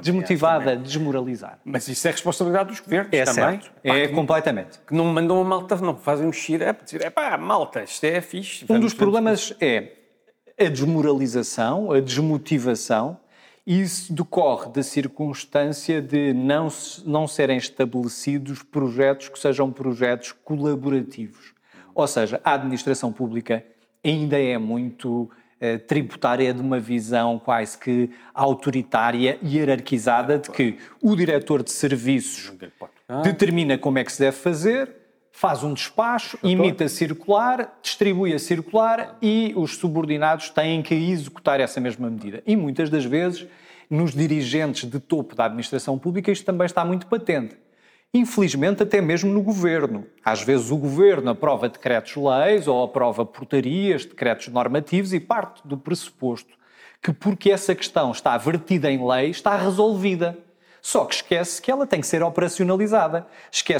Desmoralizada. Mas isso é responsabilidade dos governos também. Certo. Completamente. Que não mandam a malta, não fazem mexer, para dizer, malta, isto é fixe. Um dos problemas é a desmoralização, a desmotivação. Isso decorre da circunstância de não serem estabelecidos projetos que sejam projetos colaborativos. Ou seja, a administração pública ainda é muito tributária, de uma visão quase que autoritária e hierarquizada de que o diretor de serviços determina como é que se deve fazer, faz um despacho, imita circular, distribui a circular e os subordinados têm que executar essa mesma medida. E muitas das vezes, nos dirigentes de topo da administração pública, isto também está muito patente. Infelizmente, até mesmo no governo. Às vezes o governo aprova decretos-leis ou aprova portarias, decretos normativos e parte do pressuposto que porque essa questão está vertida em lei, está resolvida. Só que esquece que ela tem que ser operacionalizada. Esquece que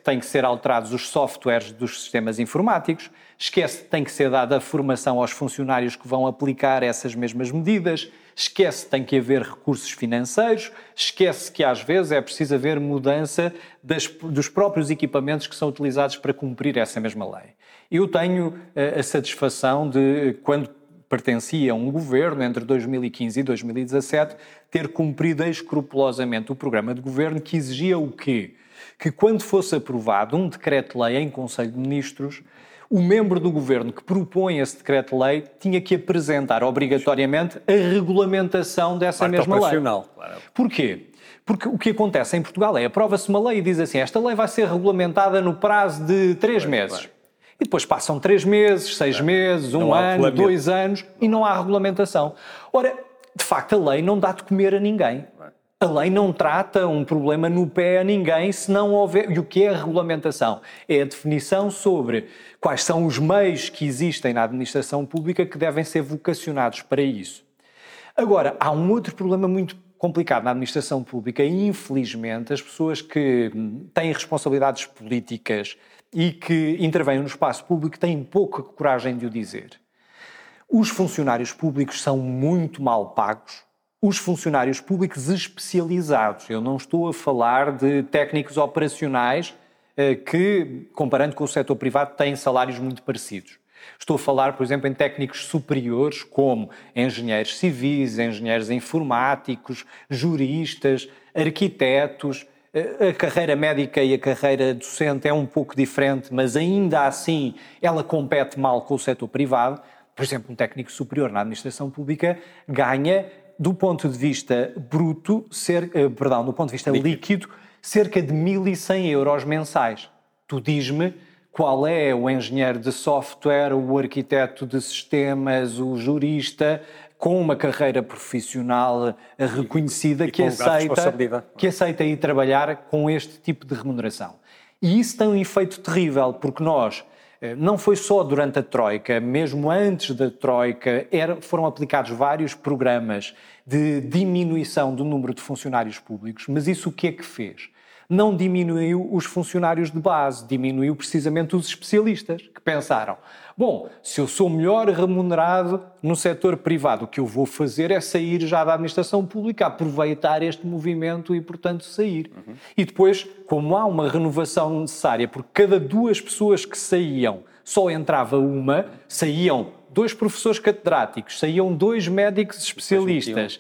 têm que ser alterados os softwares dos sistemas informáticos, esquece que tem que ser dada a formação aos funcionários que vão aplicar essas mesmas medidas, esquece que tem que haver recursos financeiros, esquece que às vezes é preciso haver mudança dos próprios equipamentos que são utilizados para cumprir essa mesma lei. Eu tenho a satisfação de, quando pertencia a um governo, entre 2015 e 2017, ter cumprido escrupulosamente o programa de governo que exigia o quê? Que quando fosse aprovado um decreto-lei em Conselho de Ministros, o membro do governo que propõe esse decreto-lei tinha que apresentar obrigatoriamente a regulamentação dessa mesma lei. Claro. Porquê? Porque o que acontece em Portugal é, aprova-se uma lei e diz assim, esta lei vai ser regulamentada no prazo de 3 meses. Claro. E depois passam 3 meses, 6 meses, um ano, 2 anos e não há regulamentação. Ora, de facto, a lei não dá de comer a ninguém. A lei não trata um problema no pé a ninguém se não houver... E o que é a regulamentação? É a definição sobre quais são os meios que existem na administração pública que devem ser vocacionados para isso. Agora, há um outro problema muito complicado na administração pública e, infelizmente, as pessoas que têm responsabilidades políticas e que intervêm no espaço público têm pouca coragem de o dizer. Os funcionários públicos são muito mal pagos. Os funcionários públicos especializados, eu não estou a falar de técnicos operacionais que, comparando com o setor privado, têm salários muito parecidos. Estou a falar, por exemplo, em técnicos superiores como engenheiros civis, engenheiros informáticos, juristas, arquitetos. A carreira médica e a carreira docente é um pouco diferente, mas ainda assim ela compete mal com o setor privado. Por exemplo, um técnico superior na administração pública ganha, do ponto de vista bruto, do ponto de vista líquido, cerca de 1.100 euros mensais. Tu diz-me qual é o engenheiro de software, o arquiteto de sistemas, o jurista, com uma carreira profissional reconhecida que aceita ir trabalhar com este tipo de remuneração. E isso tem um efeito terrível, porque nós... Não foi só durante a Troika, mesmo antes da Troika, foram aplicados vários programas de diminuição do número de funcionários públicos, mas isso o que é que fez? Não diminuiu os funcionários de base, diminuiu precisamente os especialistas, que pensaram, bom, se eu sou melhor remunerado no setor privado, o que eu vou fazer é sair já da administração pública, aproveitar este movimento e, portanto, sair. E depois, como há uma renovação necessária, porque cada 2 pessoas que saíam, só entrava uma, saíam 2 professores catedráticos, saíam 2 médicos especialistas,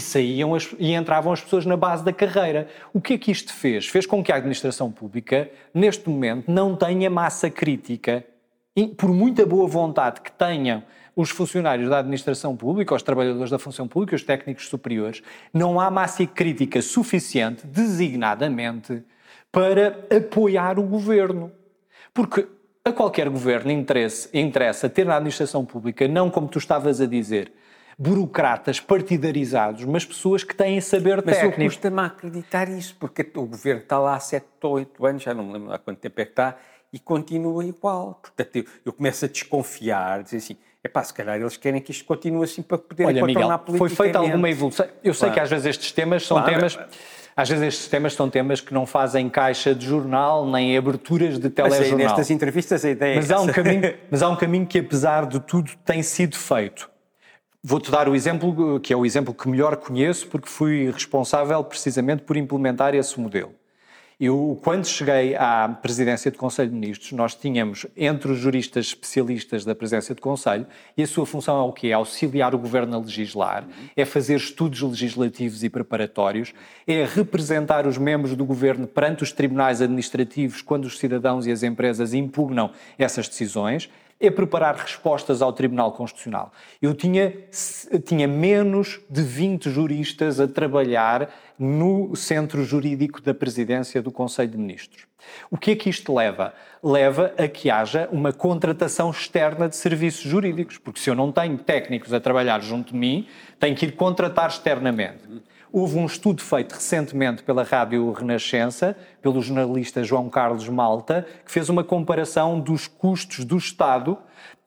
e entravam as pessoas na base da carreira. O que é que isto fez? Fez com que a administração pública, neste momento, não tenha massa crítica. E, por muita boa vontade que tenham os funcionários da administração pública, os trabalhadores da função pública, os técnicos superiores, não há massa crítica suficiente, designadamente, para apoiar o governo. Porque a qualquer governo interessa ter na administração pública, não como tu estavas a dizer, burocratas partidarizados, mas pessoas que têm saber técnico. Mas custa-me a acreditar isso, porque o governo está lá há 7 ou 8 anos, já não me lembro há quanto tempo é que está, e continua igual. Portanto, eu começo a desconfiar, dizer assim, se calhar eles querem que isto continue assim para poderem contornar politicamente. Foi feita alguma evolução. Eu sei que às vezes estes temas são temas... Às vezes estes temas são temas que não fazem caixa de jornal, nem aberturas de telejornal. Mas nestas entrevistas a ideia mas há um caminho que, apesar de tudo, tem sido feito. Vou-te dar o exemplo, que é o exemplo que melhor conheço, porque fui responsável precisamente por implementar esse modelo. Eu, quando cheguei à presidência do Conselho de Ministros, nós tínhamos entre os juristas especialistas da presidência do Conselho, e a sua função é o quê? É auxiliar o Governo a legislar, é fazer estudos legislativos e preparatórios, é representar os membros do Governo perante os tribunais administrativos quando os cidadãos e as empresas impugnam essas decisões, é preparar respostas ao Tribunal Constitucional. Eu tinha menos de 20 juristas a trabalhar no centro jurídico da presidência do Conselho de Ministros. O que é que isto leva? Leva a que haja uma contratação externa de serviços jurídicos, porque se eu não tenho técnicos a trabalhar junto de mim, tenho que ir contratar externamente. Houve um estudo feito recentemente pela Rádio Renascença, pelo jornalista João Carlos Malta, que fez uma comparação dos custos do Estado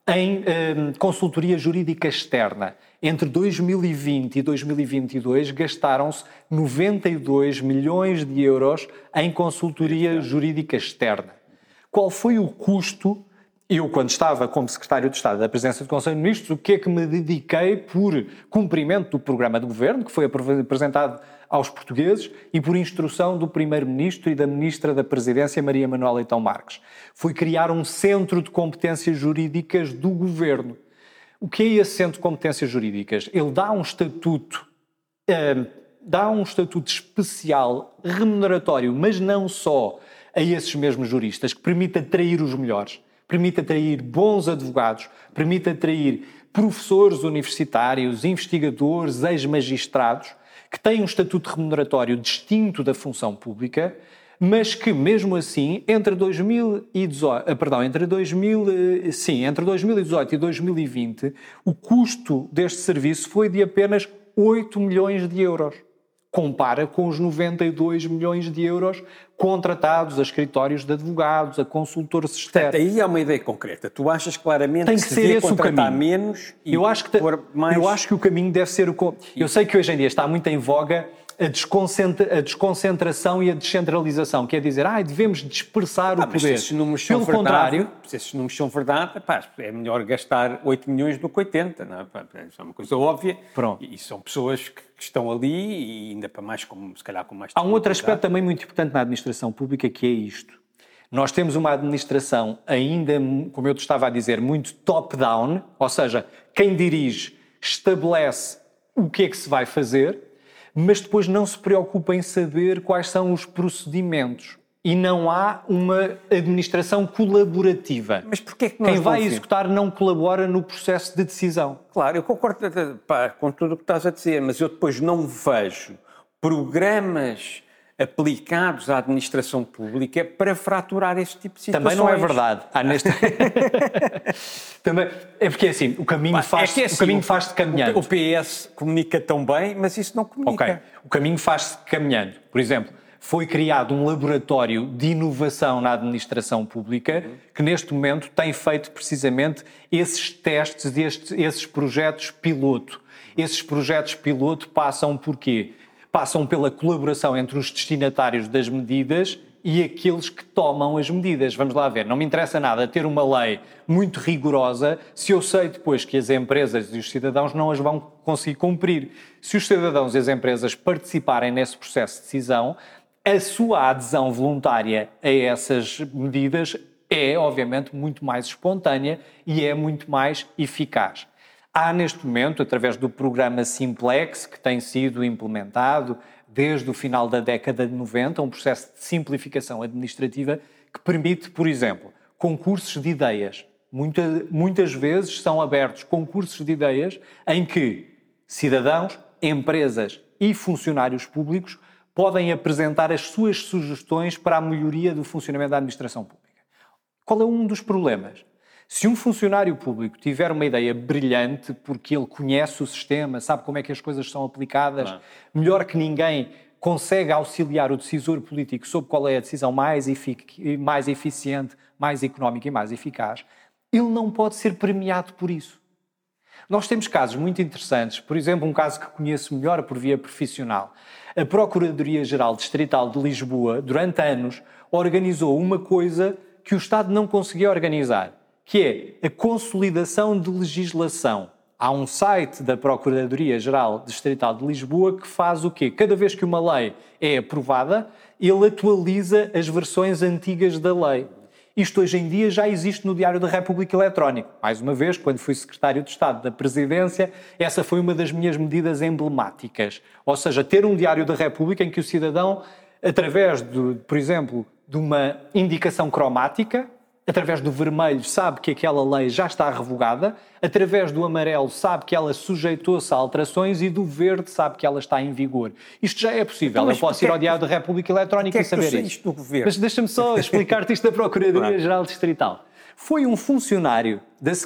em consultoria jurídica externa. Entre 2020 e 2022 gastaram-se 92 milhões de euros em consultoria jurídica externa. Qual foi o custo? Eu, quando estava como Secretário de Estado da Presidência do Conselho de Ministros, o que é que me dediquei por cumprimento do programa de governo, que foi apresentado aos portugueses, e por instrução do Primeiro-Ministro e da Ministra da Presidência, Maria Manuela Leitão Marques? Foi criar um centro de competências jurídicas do governo. O que é esse centro de competências jurídicas? Ele dá um estatuto especial, remuneratório, mas não só a esses mesmos juristas, que permite atrair os melhores, permite atrair bons advogados, permite atrair professores universitários, investigadores, ex-magistrados, que têm um estatuto remuneratório distinto da função pública, mas que, mesmo assim, entre 2018 e 2020, o custo deste serviço foi de apenas 8 milhões de euros. Compara com os 92 milhões de euros contratados a escritórios de advogados, a consultores externos. Aí há uma ideia concreta. Tu achas claramente tem que se devia contratar menos e eu acho que o caminho deve ser Eu sei que hoje em dia está muito em voga a desconcentração e a descentralização, quer dizer, devemos dispersar o poder. Se esses números são verdade, se esses números são verdade, é melhor gastar 8 milhões do que 80, não é? Isso é uma coisa óbvia. Pronto. E são pessoas que estão ali e ainda para mais, se calhar com mais... Há um outro aspecto também muito importante na administração pública, que é isto. Nós temos uma administração ainda, como eu te estava a dizer, muito top-down, ou seja, quem dirige estabelece o que é que se vai fazer, mas depois não se preocupa em saber quais são os procedimentos. E não há uma administração colaborativa. Mas porquê é que nós quem vai executar não colabora no processo de decisão. Claro, eu concordo com tudo o que estás a dizer, mas eu depois não vejo programas aplicados à administração pública para fraturar este tipo de situações. Também não é verdade. Também, é porque assim, o caminho faz-se caminhando. O PS comunica tão bem, mas isso não comunica. Ok, o caminho faz-se caminhando. Por exemplo, foi criado um laboratório de inovação na administração pública que neste momento tem feito precisamente esses testes, esses projetos piloto. Esses projetos piloto passam por quê? Passam pela colaboração entre os destinatários das medidas e aqueles que tomam as medidas. Vamos lá ver, não me interessa nada ter uma lei muito rigorosa se eu sei depois que as empresas e os cidadãos não as vão conseguir cumprir. Se os cidadãos e as empresas participarem nesse processo de decisão, a sua adesão voluntária a essas medidas é, obviamente, muito mais espontânea e é muito mais eficaz. Há, neste momento, através do programa Simplex, que tem sido implementado desde o final da década de 90, um processo de simplificação administrativa que permite, por exemplo, concursos de ideias. Muitas vezes são abertos concursos de ideias em que cidadãos, empresas e funcionários públicos podem apresentar as suas sugestões para a melhoria do funcionamento da administração pública. Qual é um dos problemas? Se um funcionário público tiver uma ideia brilhante, porque ele conhece o sistema, sabe como é que as coisas são aplicadas, melhor que ninguém consegue auxiliar o decisor político sobre qual é a decisão mais eficiente, mais económica e mais eficaz, ele não pode ser premiado por isso. Nós temos casos muito interessantes, por exemplo, um caso que conheço melhor por via profissional. A Procuradoria-Geral Distrital de Lisboa, durante anos, organizou uma coisa que o Estado não conseguia organizar, que é a consolidação de legislação. Há um site da Procuradoria-Geral Distrital de Lisboa que faz o quê? Cada vez que uma lei é aprovada, ele atualiza as versões antigas da lei. Isto hoje em dia já existe no Diário da República Eletrónico. Mais uma vez, quando fui Secretário de Estado da Presidência, essa foi uma das minhas medidas emblemáticas. Ou seja, ter um Diário da República em que o cidadão, através, por exemplo, de uma indicação cromática, através do vermelho sabe que aquela lei já está revogada, através do amarelo sabe que ela sujeitou-se a alterações e do verde sabe que ela está em vigor. Isto já é possível. Então, eu posso ir ao Diário da República Eletrónica e saber isto. Mas deixa-me só explicar-te isto da Procuradoria-Geral Distrital. Foi um funcionário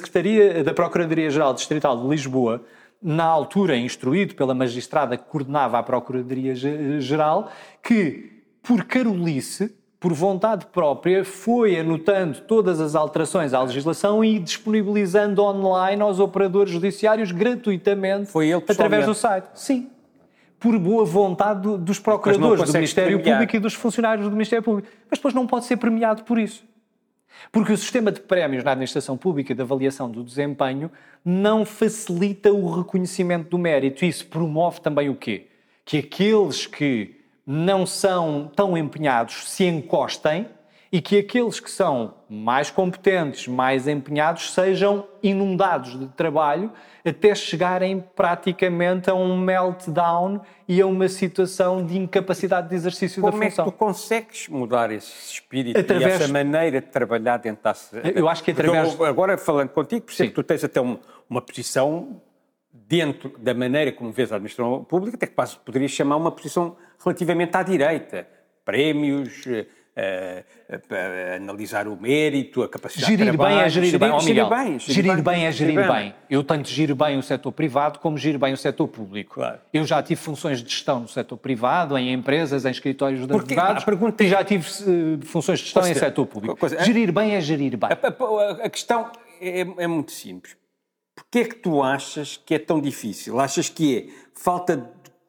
da Procuradoria-Geral Distrital de Lisboa, na altura instruído pela magistrada que coordenava a Procuradoria-Geral, que, por carolice, por vontade própria, foi anotando todas as alterações à legislação e disponibilizando online aos operadores judiciários gratuitamente através do site. Sim. Por boa vontade dos procuradores do Ministério Público e dos funcionários do Ministério Público. Mas depois não pode ser premiado por isso. Porque o sistema de prémios na administração pública e de avaliação do desempenho não facilita o reconhecimento do mérito. Isso promove também o quê? Que aqueles que não são tão empenhados se encostem e que aqueles que são mais competentes, mais empenhados, sejam inundados de trabalho até chegarem praticamente a um meltdown e a uma situação de incapacidade de exercício da função. Como é que tu consegues mudar esse espírito e essa maneira de trabalhar dentro da... Eu acho que através... Agora, falando contigo, percebo que tu tens até uma posição dentro da maneira como vês a administração pública, até que quase poderias chamar uma posição relativamente à direita. Prémios... analisar o mérito, a capacidade de trabalho... Gerir bem é gerir bem. Eu tanto giro bem o setor privado como giro bem o setor público. Claro. Eu já tive funções de gestão no setor privado, em empresas, em escritórios de advogados, e já tive funções de gestão em setor público. Gerir bem é gerir bem. A questão é muito simples. Porquê é que tu achas que é tão difícil? Achas que é falta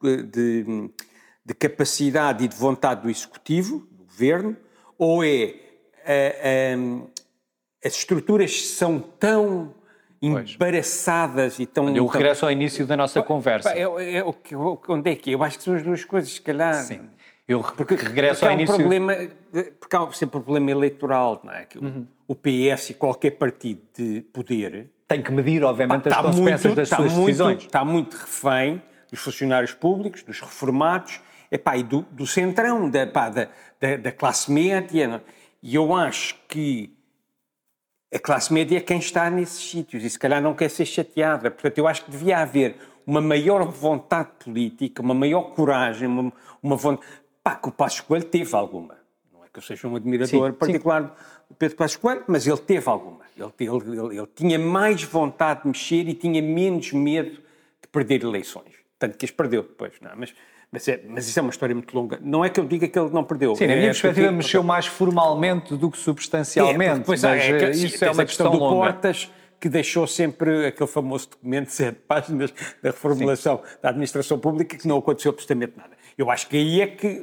de capacidade e de vontade do Executivo, Governo, ou as estruturas são tão embaraçadas e tão... Eu regresso ao início da nossa conversa. Onde é que é? Eu acho que são as duas coisas, se calhar... Sim. Porque regresso ao início... Porque há sempre um problema eleitoral, não é? Que o PS e qualquer partido de poder... Tem que medir, obviamente, as consequências das suas decisões. Está muito refém dos funcionários públicos, dos reformados... e do centrão, da classe média. E eu acho que a classe média é quem está nesses sítios e se calhar não quer ser chateada. Portanto, eu acho que devia haver uma maior vontade política, uma maior coragem, uma vontade... que o Passos Coelho teve alguma. Não é que eu seja um admirador particular do Pedro Passos Coelho, mas ele teve alguma. Ele tinha mais vontade de mexer e tinha menos medo de perder eleições. Tanto que as perdeu depois, não é? Mas isso é uma história muito longa. Não é que eu diga que ele não perdeu. Sim, na minha perspectiva mexeu mais formalmente do que substancialmente. Isso é uma questão do Portas, que deixou sempre aquele famoso documento de 7 páginas da reformulação da administração pública, que não aconteceu absolutamente nada. Eu acho que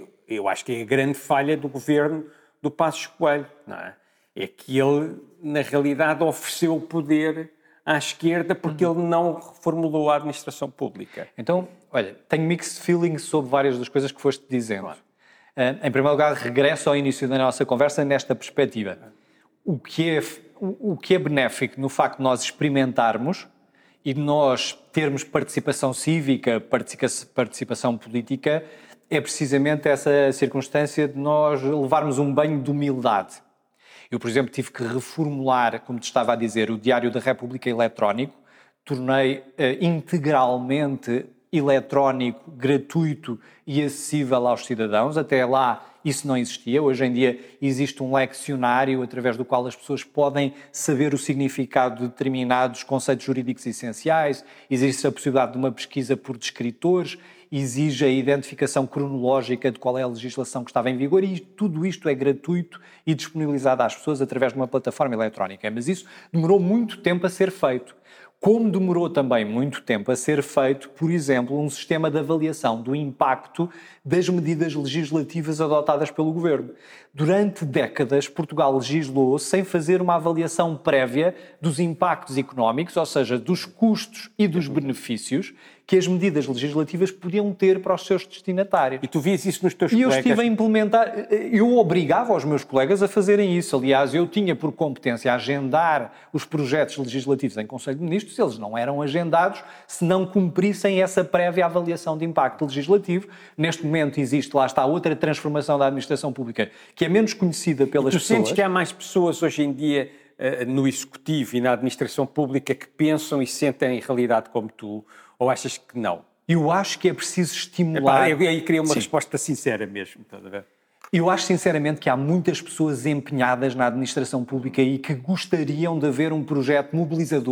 é a grande falha do governo do Passos Coelho, não é? É que ele, na realidade, ofereceu o poder à esquerda porque ele não reformulou a administração pública. Então, olha, tenho mixed feelings sobre várias das coisas que foste dizendo. Claro. Em primeiro lugar, regresso ao início da nossa conversa nesta perspectiva. O que é benéfico no facto de nós experimentarmos e de nós termos participação cívica, participação política, é precisamente essa circunstância de nós levarmos um banho de humildade. Eu, por exemplo, tive que reformular, como te estava a dizer, o Diário da República eletrónico, tornei integralmente eletrónico, gratuito e acessível aos cidadãos. Até lá isso não existia. Hoje em dia existe um lecionário através do qual as pessoas podem saber o significado de determinados conceitos jurídicos essenciais, existe a possibilidade de uma pesquisa por descritores, exige a identificação cronológica de qual é a legislação que estava em vigor e tudo isto é gratuito e disponibilizado às pessoas através de uma plataforma eletrónica. Mas isso demorou muito tempo a ser feito. Como demorou também muito tempo a ser feito, por exemplo, um sistema de avaliação do impacto das medidas legislativas adotadas pelo Governo. Durante décadas, Portugal legislou sem fazer uma avaliação prévia dos impactos económicos, ou seja, dos custos e dos benefícios que as medidas legislativas podiam ter para os seus destinatários. E tu vias isso nos teus colegas? E eu estive a implementar, eu obrigava os meus colegas a fazerem isso. Aliás, eu tinha por competência agendar os projetos legislativos em Conselho de Ministros, eles não eram agendados se não cumprissem essa prévia avaliação de impacto legislativo. Neste momento existe, lá está, outra transformação da administração pública que é menos conhecida pelas pessoas. Tu sentes que há mais pessoas hoje em dia no Executivo e na administração pública que pensam e sentem em realidade como tu? Ou achas que não? Eu acho que é preciso estimular... Eu aí queria uma resposta sincera mesmo. Estás a ver? Eu acho sinceramente que há muitas pessoas empenhadas na administração pública e que gostariam de haver um projeto mobilizador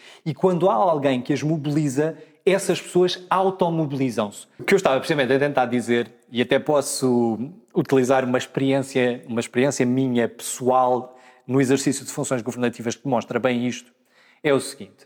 E quando há alguém que as mobiliza, essas pessoas automobilizam-se. O que eu estava precisamente a tentar dizer, e até posso utilizar uma experiência minha pessoal no exercício de funções governativas que demonstra bem isto, é o seguinte.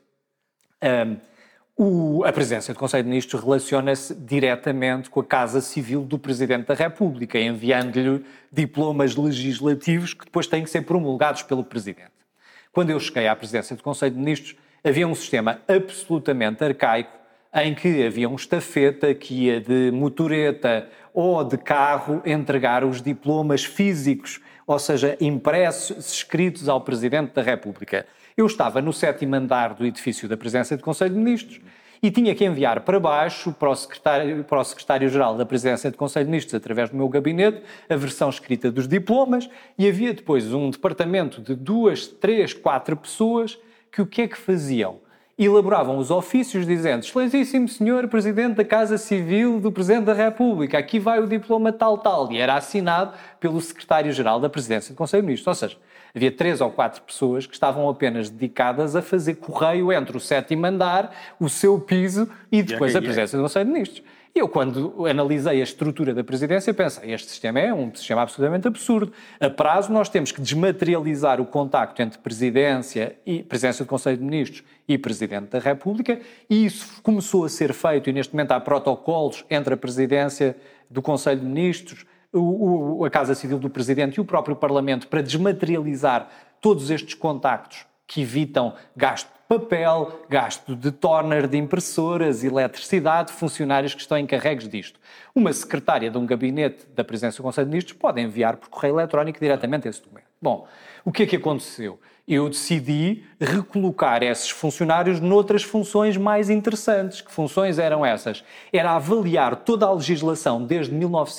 A presidência do Conselho de Ministros relaciona-se diretamente com a Casa Civil do Presidente da República, enviando-lhe diplomas legislativos que depois têm que ser promulgados pelo Presidente. Quando eu cheguei à presidência do Conselho de Ministros, havia um sistema absolutamente arcaico em que havia um estafeta que ia de motoreta ou de carro entregar os diplomas físicos, ou seja, impressos, escritos ao Presidente da República. Eu estava no 7º andar do edifício da presidência do Conselho de Ministros e tinha que enviar para baixo, para o secretário-geral da presidência do Conselho de Ministros, através do meu gabinete, a versão escrita dos diplomas, e havia depois um departamento de 2, 3, 4 pessoas que o que é que faziam? Elaboravam os ofícios dizendo: Excelentíssimo Senhor Presidente da Casa Civil do Presidente da República, aqui vai o diploma tal, e era assinado pelo secretário-geral da presidência do Conselho de Ministros. Ou seja, havia 3 ou 4 pessoas que estavam apenas dedicadas a fazer correio entre o 7º andar, o seu piso e depois a presidência do Conselho de Ministros. E eu, quando analisei a estrutura da presidência, pensei, este sistema é um sistema absolutamente absurdo. A prazo, nós temos que desmaterializar o contacto entre presidência do Conselho de Ministros e Presidente da República, e isso começou a ser feito, e neste momento há protocolos entre a presidência do Conselho de Ministros, a Casa Civil do Presidente e o próprio Parlamento para desmaterializar todos estes contactos que evitam gasto de papel, gasto de toner, de impressoras, eletricidade, funcionários que estão encarregues disto. Uma secretária de um gabinete da presidência do Conselho de Ministros pode enviar por correio eletrónico diretamente esse documento. Bom, o que é que aconteceu? Eu decidi recolocar esses funcionários noutras funções mais interessantes. Que funções eram essas? Era avaliar toda a legislação desde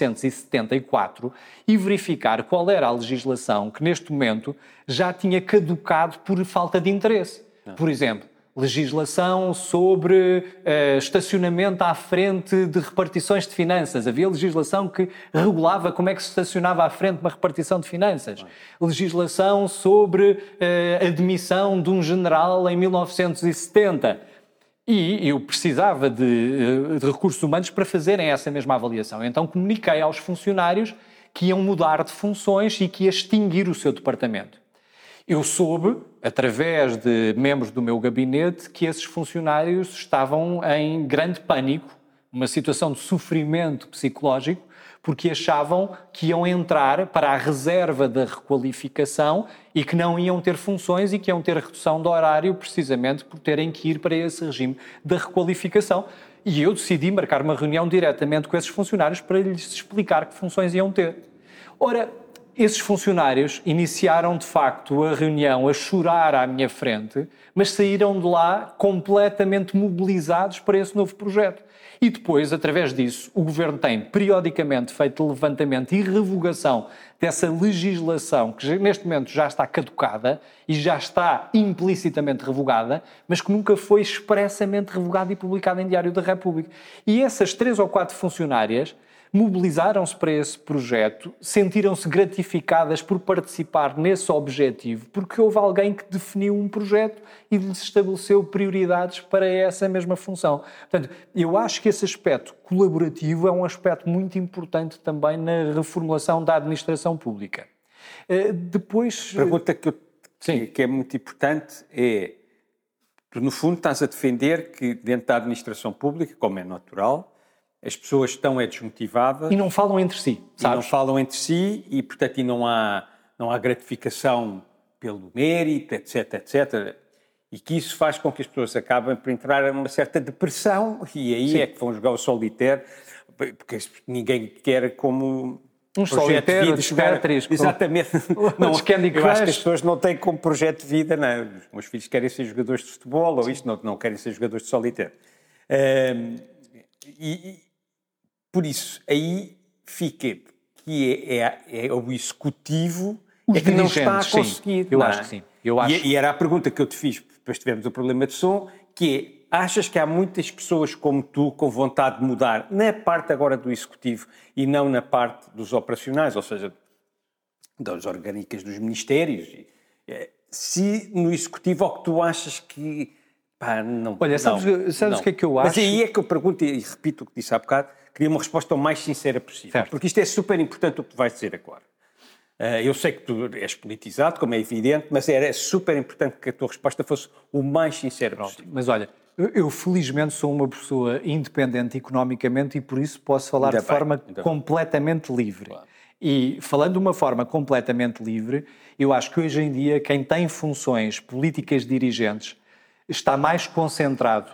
1974 e verificar qual era a legislação que neste momento já tinha caducado por falta de interesse. Por exemplo, legislação sobre estacionamento à frente de repartições de finanças. Havia legislação que regulava como é que se estacionava à frente de uma repartição de finanças. Legislação sobre admissão de um general em 1970. E eu precisava de recursos humanos para fazerem essa mesma avaliação. Então comuniquei aos funcionários que iam mudar de funções e que ia extinguir o seu departamento. Eu soube, através de membros do meu gabinete, que esses funcionários estavam em grande pânico, uma situação de sofrimento psicológico, porque achavam que iam entrar para a reserva da requalificação e que não iam ter funções e que iam ter redução de horário precisamente por terem que ir para esse regime da requalificação. E eu decidi marcar uma reunião diretamente com esses funcionários para lhes explicar que funções iam ter. Ora, esses funcionários iniciaram, de facto, a reunião a chorar à minha frente, mas saíram de lá completamente mobilizados para esse novo projeto. E depois, através disso, o Governo tem periodicamente feito levantamento e revogação dessa legislação que neste momento já está caducada e já está implicitamente revogada, mas que nunca foi expressamente revogada e publicada em Diário da República. E essas 3 ou 4 funcionárias mobilizaram-se para esse projeto, sentiram-se gratificadas por participar nesse objetivo, porque houve alguém que definiu um projeto e lhes estabeleceu prioridades para essa mesma função. Portanto, eu acho que esse aspecto colaborativo é um aspecto muito importante também na reformulação da administração pública. Depois... A pergunta que é muito importante é, tu, no fundo, estás a defender que dentro da administração pública, como é natural, as pessoas estão desmotivadas. E não falam entre si, sabes? E não falam entre si e, portanto, não há gratificação pelo mérito, etc, etc. E que isso faz com que as pessoas acabem por entrar numa certa depressão e aí é que vão jogar o solitário, porque ninguém quer como... Um solitário, exatamente. Não, eu acho que as pessoas não têm como projeto de vida, não. Os meus filhos querem ser jogadores de futebol ou isto, não querem ser jogadores de solitário. Por isso, aí fica que é o executivo que não está a conseguir. Eu acho que sim. E era a pergunta que eu te fiz, depois tivemos o problema de som, que é, achas que há muitas pessoas como tu com vontade de mudar na parte agora do executivo e não na parte dos operacionais, ou seja, das orgânicas dos ministérios? Se no executivo, ou que tu achas que Não. Olha, sabes não. o que é que eu acho? Mas aí é que eu pergunto, e repito o que disse há bocado, queria uma resposta o mais sincera possível. Certo. Porque isto é super importante o que tu vais dizer agora. Eu sei que tu és politizado, como é evidente, mas era super importante que a tua resposta fosse o mais sincera possível. Mas olha, eu felizmente sou uma pessoa independente economicamente e por isso posso falar de forma completamente livre. Claro. E falando de uma forma completamente livre, eu acho que hoje em dia quem tem funções políticas dirigentes está mais concentrado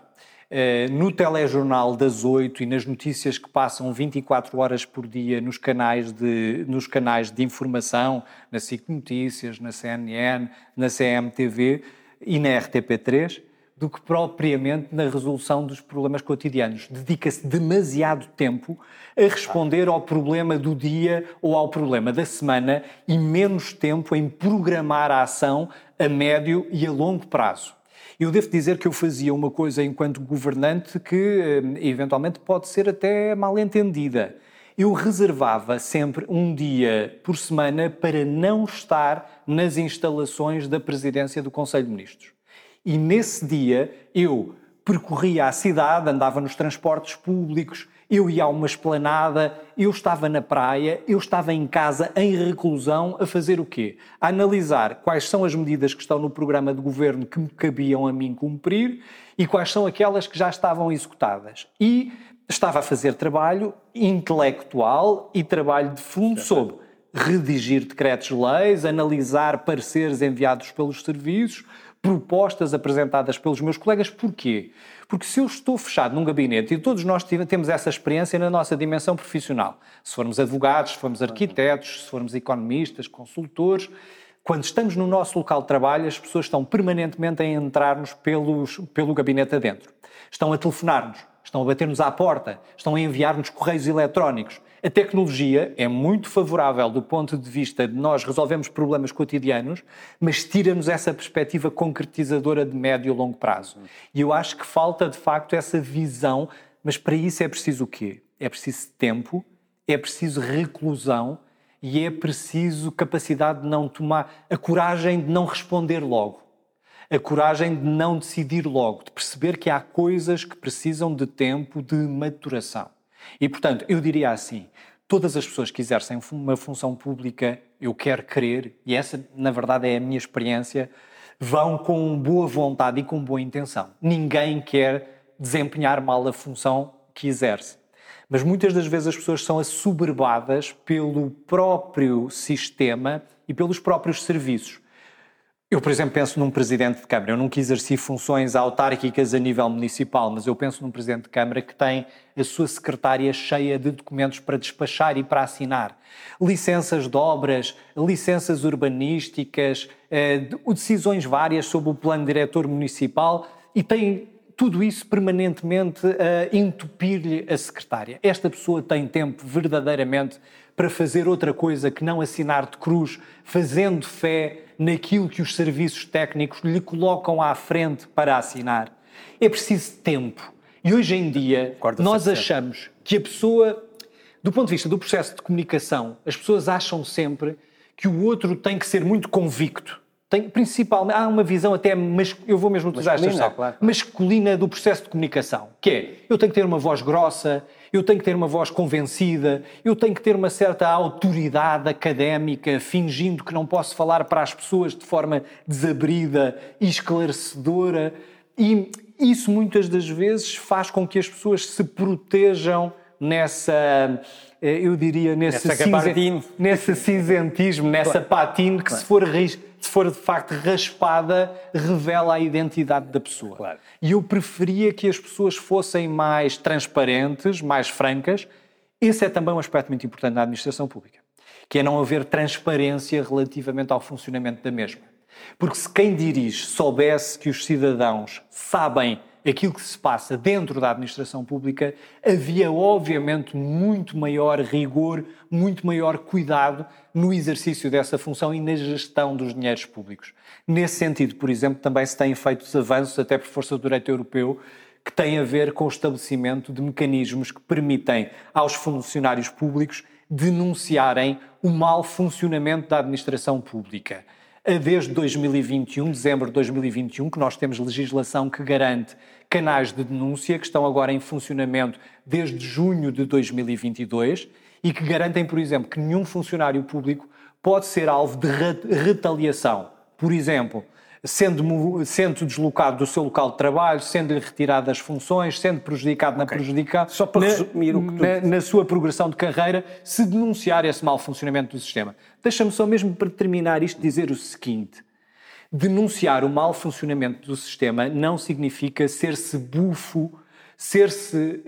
no telejornal das 8 e nas notícias que passam 24 horas por dia nos canais de informação, na SIC Notícias, na CNN, na CMTV e na RTP3, do que propriamente na resolução dos problemas cotidianos. Dedica-se demasiado tempo a responder ao problema do dia ou ao problema da semana e menos tempo em programar a ação a médio e a longo prazo. Eu devo dizer que eu fazia uma coisa enquanto governante que eventualmente pode ser até mal entendida. Eu reservava sempre um dia por semana para não estar nas instalações da presidência do Conselho de Ministros. E nesse dia eu percorria a cidade, andava nos transportes públicos, eu ia a uma esplanada, eu estava na praia, eu estava em casa, em reclusão, a fazer o quê? A analisar quais são as medidas que estão no programa de governo que me cabiam a mim cumprir e quais são aquelas que já estavam executadas. E estava a fazer trabalho intelectual e trabalho de fundo sobre redigir decretos-leis, analisar pareceres enviados pelos serviços, propostas apresentadas pelos meus colegas. Porquê? Porque se eu estou fechado num gabinete, e todos nós temos essa experiência na nossa dimensão profissional, se formos advogados, se formos arquitetos, se formos economistas, consultores, quando estamos no nosso local de trabalho, as pessoas estão permanentemente a entrar-nos pelo gabinete adentro. Estão a telefonar-nos, estão a bater-nos à porta, estão a enviar-nos correios eletrónicos. A tecnologia é muito favorável do ponto de vista de nós resolvermos problemas cotidianos, mas tira-nos essa perspectiva concretizadora de médio e longo prazo. E eu acho que falta, de facto, essa visão, mas para isso é preciso o quê? É preciso tempo, é preciso reclusão e é preciso capacidade de não tomar, a coragem de não responder logo, a coragem de não decidir logo, de perceber que há coisas que precisam de tempo de maturação. E, portanto, eu diria assim, todas as pessoas que exercem uma função pública, eu quero crer, e essa, na verdade, é a minha experiência, vão com boa vontade e com boa intenção. Ninguém quer desempenhar mal a função que exerce. Mas muitas das vezes as pessoas são assoberbadas pelo próprio sistema e pelos próprios serviços. Eu, por exemplo, penso num Presidente de Câmara. Eu nunca exerci funções autárquicas a nível municipal, mas eu penso num Presidente de Câmara que tem a sua secretária cheia de documentos para despachar e para assinar. Licenças de obras, licenças urbanísticas, decisões várias sobre o plano diretor municipal e tem tudo isso permanentemente a entupir-lhe a secretária. Esta pessoa tem tempo verdadeiramente para fazer outra coisa que não assinar de cruz, fazendo fé naquilo que os serviços técnicos lhe colocam à frente para assinar. É preciso tempo. E hoje em dia nós achamos que a pessoa, do ponto de vista do processo de comunicação, as pessoas acham sempre que o outro tem que ser muito convicto. Principalmente, há uma visão até, eu vou mesmo utilizar esta expressão, claro, masculina do processo de comunicação, que é, eu tenho que ter uma voz grossa, eu tenho que ter uma voz convencida, eu tenho que ter uma certa autoridade académica, fingindo que não posso falar para as pessoas de forma desabrida e esclarecedora, e isso muitas das vezes faz com que as pessoas se protejam nessa, eu diria, nesse cinzentismo, nessa patine que, se for de facto raspada, revela a identidade da pessoa. Claro. E eu preferia que as pessoas fossem mais transparentes, mais francas. Esse é também um aspecto muito importante na administração pública, que é não haver transparência relativamente ao funcionamento da mesma. Porque se quem dirige soubesse que os cidadãos sabem aquilo que se passa dentro da administração pública, havia obviamente muito maior rigor, muito maior cuidado no exercício dessa função e na gestão dos dinheiros públicos. Nesse sentido, por exemplo, também se têm feito os avanços, até por força do direito europeu, que têm a ver com o estabelecimento de mecanismos que permitem aos funcionários públicos denunciarem o mau funcionamento da administração pública. Desde 2021, dezembro de 2021, que nós temos legislação que garante canais de denúncia, que estão agora em funcionamento desde junho de 2022 e que garantem, por exemplo, que nenhum funcionário público pode ser alvo de retaliação. Por exemplo, sendo deslocado do seu local de trabalho, sendo-lhe retirado as funções, sendo prejudicado Só para resumir o que na sua progressão de carreira, se denunciar esse mau funcionamento do sistema. Deixa-me só mesmo para terminar isto dizer o seguinte: denunciar o mau funcionamento do sistema não significa ser-se bufo, ser-se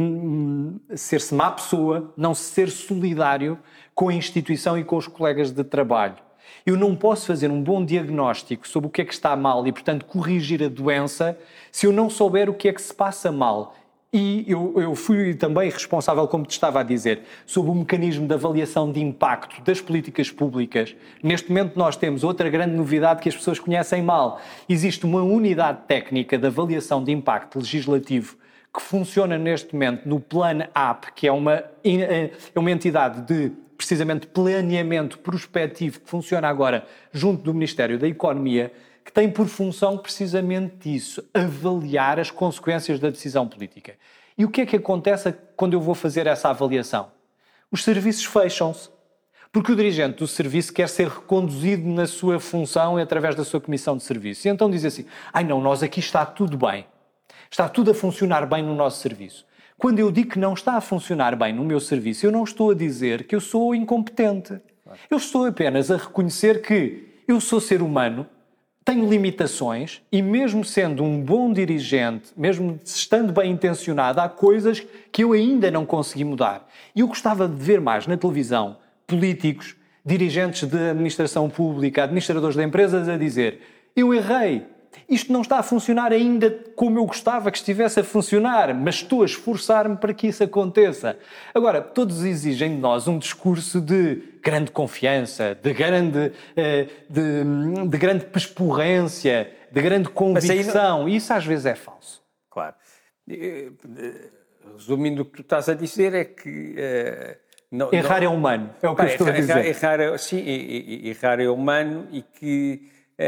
má pessoa, não ser solidário com a instituição e com os colegas de trabalho. Eu não posso fazer um bom diagnóstico sobre o que é que está mal e, portanto, corrigir a doença se eu não souber o que é que se passa mal. E eu fui também responsável, como te estava a dizer, sobre o mecanismo de avaliação de impacto das políticas públicas. Neste momento nós temos outra grande novidade que as pessoas conhecem mal. Existe uma unidade técnica de avaliação de impacto legislativo que funciona neste momento no Plan AP, que é uma entidade de, precisamente, planeamento prospectivo que funciona agora junto do Ministério da Economia, que tem por função precisamente isso, avaliar as consequências da decisão política. E o que é que acontece quando eu vou fazer essa avaliação? Os serviços fecham-se, porque o dirigente do serviço quer ser reconduzido na sua função através da sua comissão de serviço. E então diz assim: não, nós aqui está tudo bem, está tudo a funcionar bem no nosso serviço. Quando eu digo que não está a funcionar bem no meu serviço, eu não estou a dizer que eu sou incompetente. Eu estou apenas a reconhecer que eu sou ser humano, tenho limitações e, mesmo sendo um bom dirigente, mesmo estando bem intencionado, há coisas que eu ainda não consegui mudar. E eu gostava de ver mais na televisão políticos, dirigentes de administração pública, administradores de empresas a dizer: eu errei, isto não está a funcionar ainda como eu gostava que estivesse a funcionar, mas estou a esforçar-me para que isso aconteça. Agora, todos exigem de nós um discurso de grande confiança, de grande pesporrência, de grande convicção, e isso às vezes é falso. Claro. Resumindo o que tu estás a dizer é que... errar é humano, é o que eu estou a dizer. Errar é humano e que...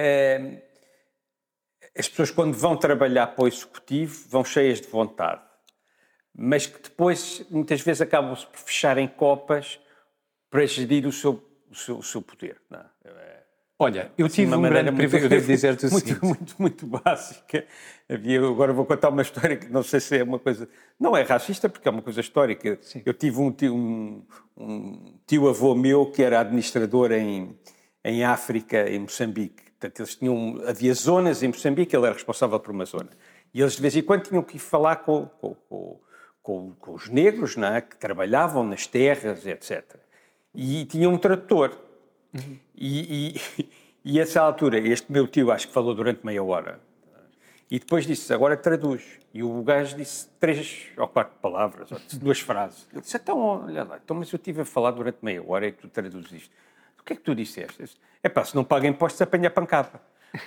as pessoas, quando vão trabalhar para o Executivo, vão cheias de vontade, mas que depois, muitas vezes, acabam-se por fechar em copas para gerir o seu poder. Não é? Olha, eu tive uma grande privilégio, eu devo dizer-te o seguinte. Muito básica. Agora vou contar uma história que não sei se é uma coisa... Não é racista, porque é uma coisa histórica. Sim. Eu tive um tio-avô meu que era administrador em África, em Moçambique. Portanto, havia zonas em Moçambique, ele era responsável por uma zona. E eles, de vez em quando, tinham que ir falar com os negros, não é? Que trabalhavam nas terras, etc. E tinham um tradutor. Uhum. E a essa altura, este meu tio, acho que falou durante meia hora. E depois disse: agora traduz. E o gajo disse 3 ou 4 palavras, ou 2 frases. Ele disse: então, olha lá, mas eu estive a falar durante meia hora e tu traduziste. O que é que tu disseste? Se não paga impostos, apanha pancada.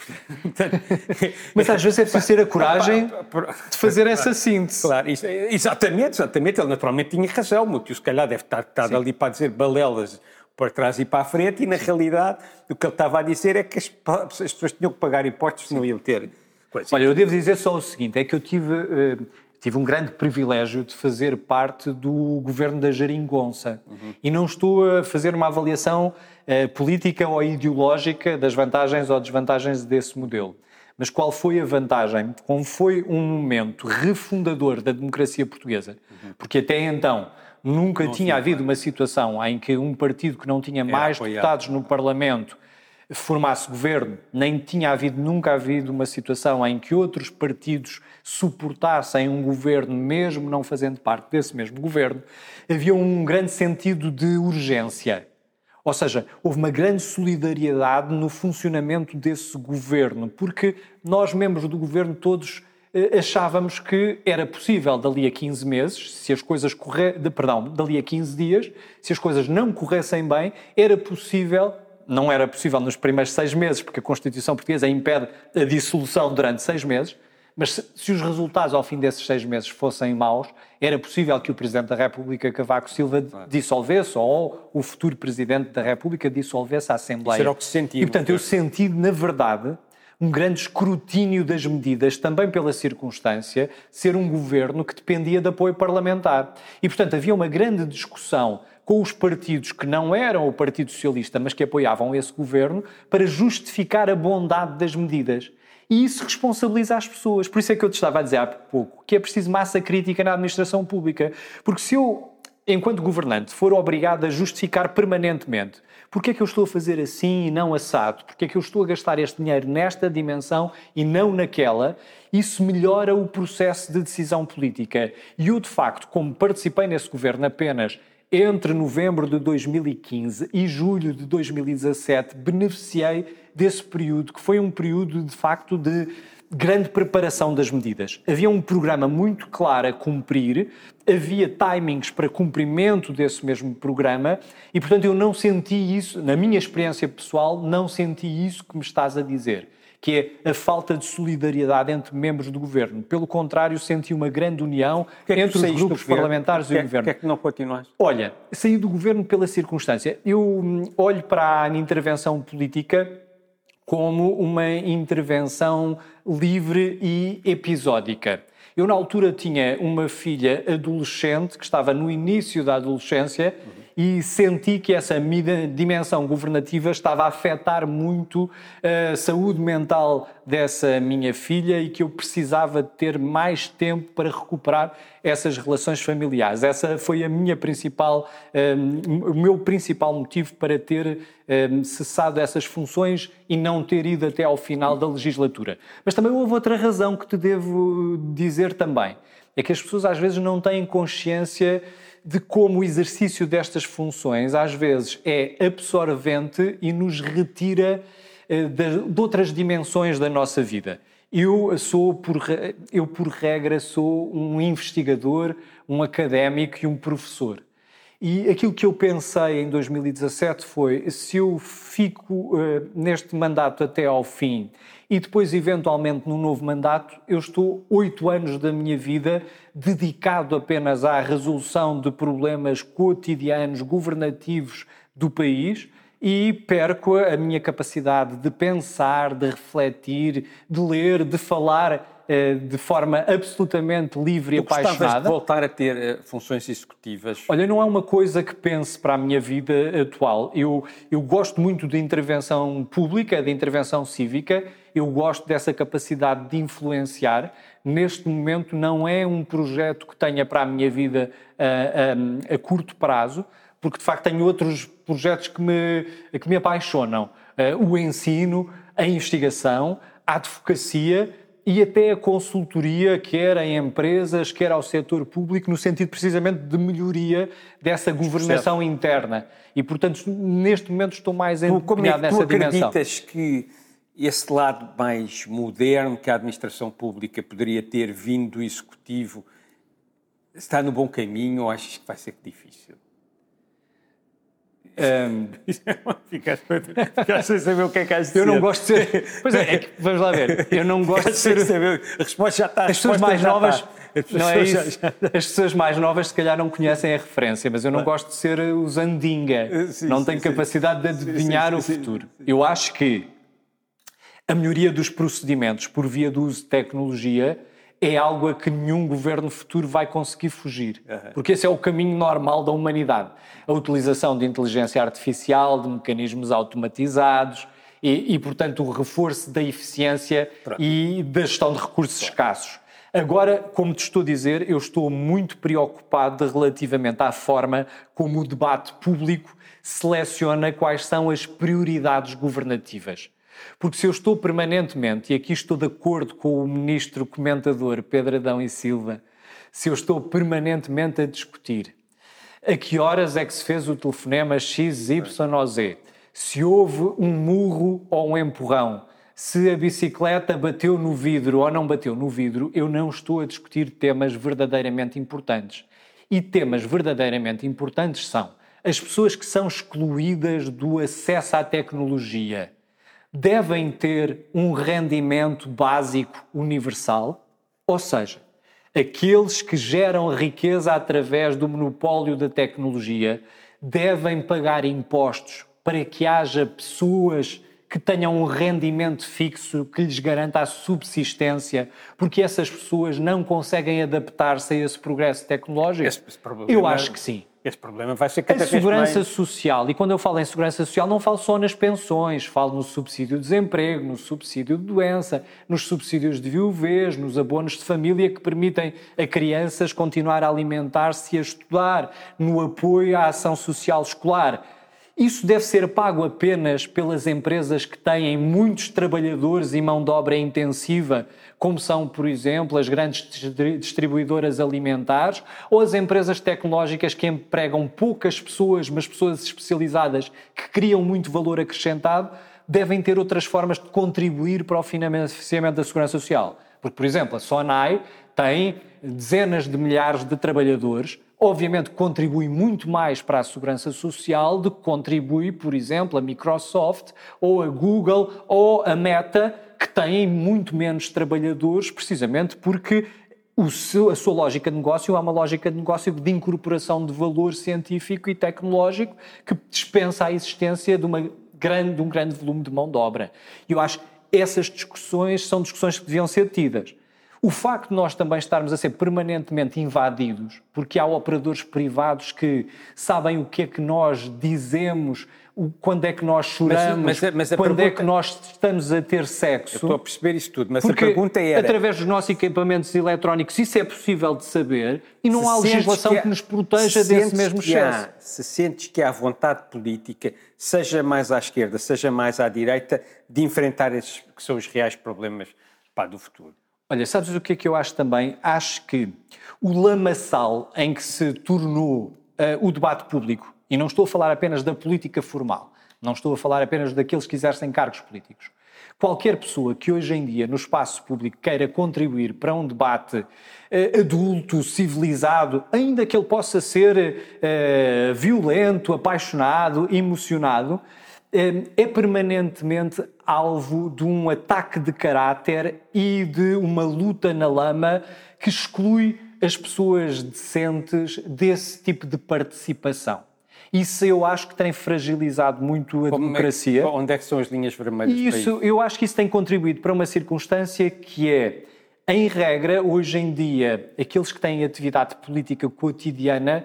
Mas às vezes é preciso ter a coragem de fazer essa síntese. Claro, exatamente. Ele naturalmente tinha razão. O tio, se calhar, deve estar ali para dizer balelas para trás e para a frente, e na realidade o que ele estava a dizer é que as pessoas tinham que pagar impostos, não iam ter coisas. Olha, eu devo dizer só o seguinte: é que eu tive um grande privilégio de fazer parte do governo da Geringonça. Uhum. E não estou a fazer uma avaliação política ou ideológica das vantagens ou desvantagens desse modelo. Mas qual foi a vantagem? Como foi um momento refundador da democracia portuguesa? Uhum. Porque até então nunca tinha havido uma situação em que um partido que não tinha mais deputados no Parlamento formasse governo, nem nunca havido uma situação em que outros partidos suportassem um governo, mesmo não fazendo parte desse mesmo governo. Havia um grande sentido de urgência. Ou seja, houve uma grande solidariedade no funcionamento desse governo, porque nós, membros do governo, todos achávamos que era possível, dali a 15 meses, se as coisas dali a 15 dias, se as coisas não corressem bem, era possível. Não era possível nos primeiros 6 meses, porque a Constituição Portuguesa impede a dissolução durante 6 meses, Mas se os resultados ao fim desses 6 meses fossem maus, era possível que o Presidente da República, Cavaco Silva, dissolvesse, ou o futuro Presidente da República dissolvesse a Assembleia. Isso era o que se sentia. E, portanto, eu senti, na verdade, um grande escrutínio das medidas, também pela circunstância, ser um governo que dependia de apoio parlamentar. E, portanto, havia uma grande discussão com os partidos que não eram o Partido Socialista, mas que apoiavam esse governo, para justificar a bondade das medidas. E isso responsabiliza as pessoas. Por isso é que eu te estava a dizer há pouco que é preciso massa crítica na administração pública. Porque se eu, enquanto governante, for obrigado a justificar permanentemente porque é que eu estou a fazer assim e não assado, porque é que eu estou a gastar este dinheiro nesta dimensão e não naquela, isso melhora o processo de decisão política. E eu, de facto, como participei nesse governo apenas entre novembro de 2015 e julho de 2017, beneficiei desse período, que foi um período, de facto, de grande preparação das medidas. Havia um programa muito claro a cumprir, havia timings para cumprimento desse mesmo programa e, portanto, eu não senti isso, na minha experiência pessoal, não senti isso que me estás a dizer, que é a falta de solidariedade entre membros do governo. Pelo contrário, senti uma grande união entre os grupos parlamentares e o governo. Porquê é que não continuaste? Olha, saí do governo pela circunstância. Eu olho para a intervenção política como uma intervenção livre e episódica. Eu, na altura, tinha uma filha adolescente que estava no início da adolescência e senti que essa dimensão governativa estava a afetar muito a saúde mental dessa minha filha e que eu precisava ter mais tempo para recuperar essas relações familiares. Essa foi o meu principal motivo para ter cessado essas funções e não ter ido até ao final da legislatura. Mas também houve outra razão que te devo dizer também. É que as pessoas às vezes não têm consciência de como o exercício destas funções às vezes é absorvente e nos retira de outras dimensões da nossa vida. Eu, por regra, sou um investigador, um académico e um professor. E aquilo que eu pensei em 2017 foi, se eu fico neste mandato até ao fim e depois, eventualmente, num novo mandato, eu estou 8 anos da minha vida dedicado apenas à resolução de problemas cotidianos, governativos do país e perco a minha capacidade de pensar, de refletir, de ler, de falar de forma absolutamente livre e apaixonada. Gostavas de voltar a ter funções executivas? Olha, não é uma coisa que pense para a minha vida atual. Eu gosto muito de intervenção pública, de intervenção cívica, eu gosto dessa capacidade de influenciar. Neste momento não é um projeto que tenha para a minha vida a curto prazo, porque de facto tenho outros projetos que me apaixonam. O ensino, a investigação, a advocacia e até a consultoria, quer em empresas, quer ao setor público, no sentido precisamente de melhoria dessa governação interna. E, portanto, neste momento estou mais empenhado nessa dimensão. Tu acreditas que esse lado mais moderno que a administração pública poderia ter vindo do Executivo está no bom caminho ou achas que vai ser difícil? Ficaste sem saber o que é que has de dizer. Eu não gosto de ser... Pois é, vamos lá ver. Eu não gosto de ser... Saber. A resposta já está. As pessoas mais novas... Não é isso. As pessoas mais novas se calhar não conhecem a referência, mas eu não gosto de ser o Zandinga. Não tenho capacidade de adivinhar o futuro. Eu acho que a melhoria dos procedimentos por via do uso de tecnologia é algo a que nenhum governo futuro vai conseguir fugir. Porque esse é o caminho normal da humanidade. A utilização de inteligência artificial, de mecanismos automatizados e portanto, o reforço da eficiência e da gestão de recursos escassos. Agora, como te estou a dizer, eu estou muito preocupado relativamente à forma como o debate público seleciona quais são as prioridades governativas. Porque se eu estou permanentemente, e aqui estou de acordo com o ministro comentador Pedro Adão e Silva, se eu estou permanentemente a discutir a que horas é que se fez o telefonema X, Y ou Z, se houve um murro ou um empurrão, se a bicicleta bateu no vidro ou não bateu no vidro, eu não estou a discutir temas verdadeiramente importantes. E temas verdadeiramente importantes são as pessoas que são excluídas do acesso à tecnologia devem ter um rendimento básico universal. Ou seja, aqueles que geram riqueza através do monopólio da tecnologia devem pagar impostos para que haja pessoas que tenham um rendimento fixo que lhes garanta a subsistência, porque essas pessoas não conseguem adaptar-se a esse progresso tecnológico? Eu acho que sim. Esse problema vai ser cada vez mais... A segurança social, e quando eu falo em segurança social, não falo só nas pensões, falo no subsídio de desemprego, no subsídio de doença, nos subsídios de viuvez, nos abonos de família que permitem a crianças continuar a alimentar-se e a estudar, no apoio à ação social escolar. Isso deve ser pago apenas pelas empresas que têm muitos trabalhadores e mão de obra intensiva, como são, por exemplo, as grandes distribuidoras alimentares ou as empresas tecnológicas que empregam poucas pessoas, mas pessoas especializadas que criam muito valor acrescentado, devem ter outras formas de contribuir para o financiamento da segurança social. Porque, por exemplo, a SONAI tem dezenas de milhares de trabalhadores, obviamente contribui muito mais para a segurança social do que contribui, por exemplo, a Microsoft ou a Google ou a Meta, que têm muito menos trabalhadores, precisamente porque a sua lógica de negócio é uma lógica de negócio de incorporação de valor científico e tecnológico que dispensa a existência de um grande volume de mão de obra. E eu acho que essas discussões são discussões que deviam ser tidas. O facto de nós também estarmos a ser permanentemente invadidos, porque há operadores privados que sabem o que é que nós dizemos, quando é que nós choramos, quando é que nós estamos a ter sexo. Eu estou a perceber isso tudo, mas porque a pergunta era... através dos nossos equipamentos eletrónicos isso é possível de saber e não há legislação que nos proteja desse mesmo excesso. Se sentes que há vontade política, seja mais à esquerda, seja mais à direita, de enfrentar esses que são os reais problemas do futuro. Olha, sabes o que é que eu acho também? Acho que o lamaçal em que se tornou o debate público, e não estou a falar apenas da política formal, não estou a falar apenas daqueles que exercem cargos políticos. Qualquer pessoa que hoje em dia no espaço público queira contribuir para um debate adulto, civilizado, ainda que ele possa ser violento, apaixonado, emocionado, é permanentemente alvo de um ataque de caráter e de uma luta na lama que exclui as pessoas decentes desse tipo de participação. Isso eu acho que tem fragilizado muito a democracia. Onde é que são as linhas vermelhas para isso? Eu acho que isso tem contribuído para uma circunstância que é, em regra, hoje em dia, aqueles que têm atividade política cotidiana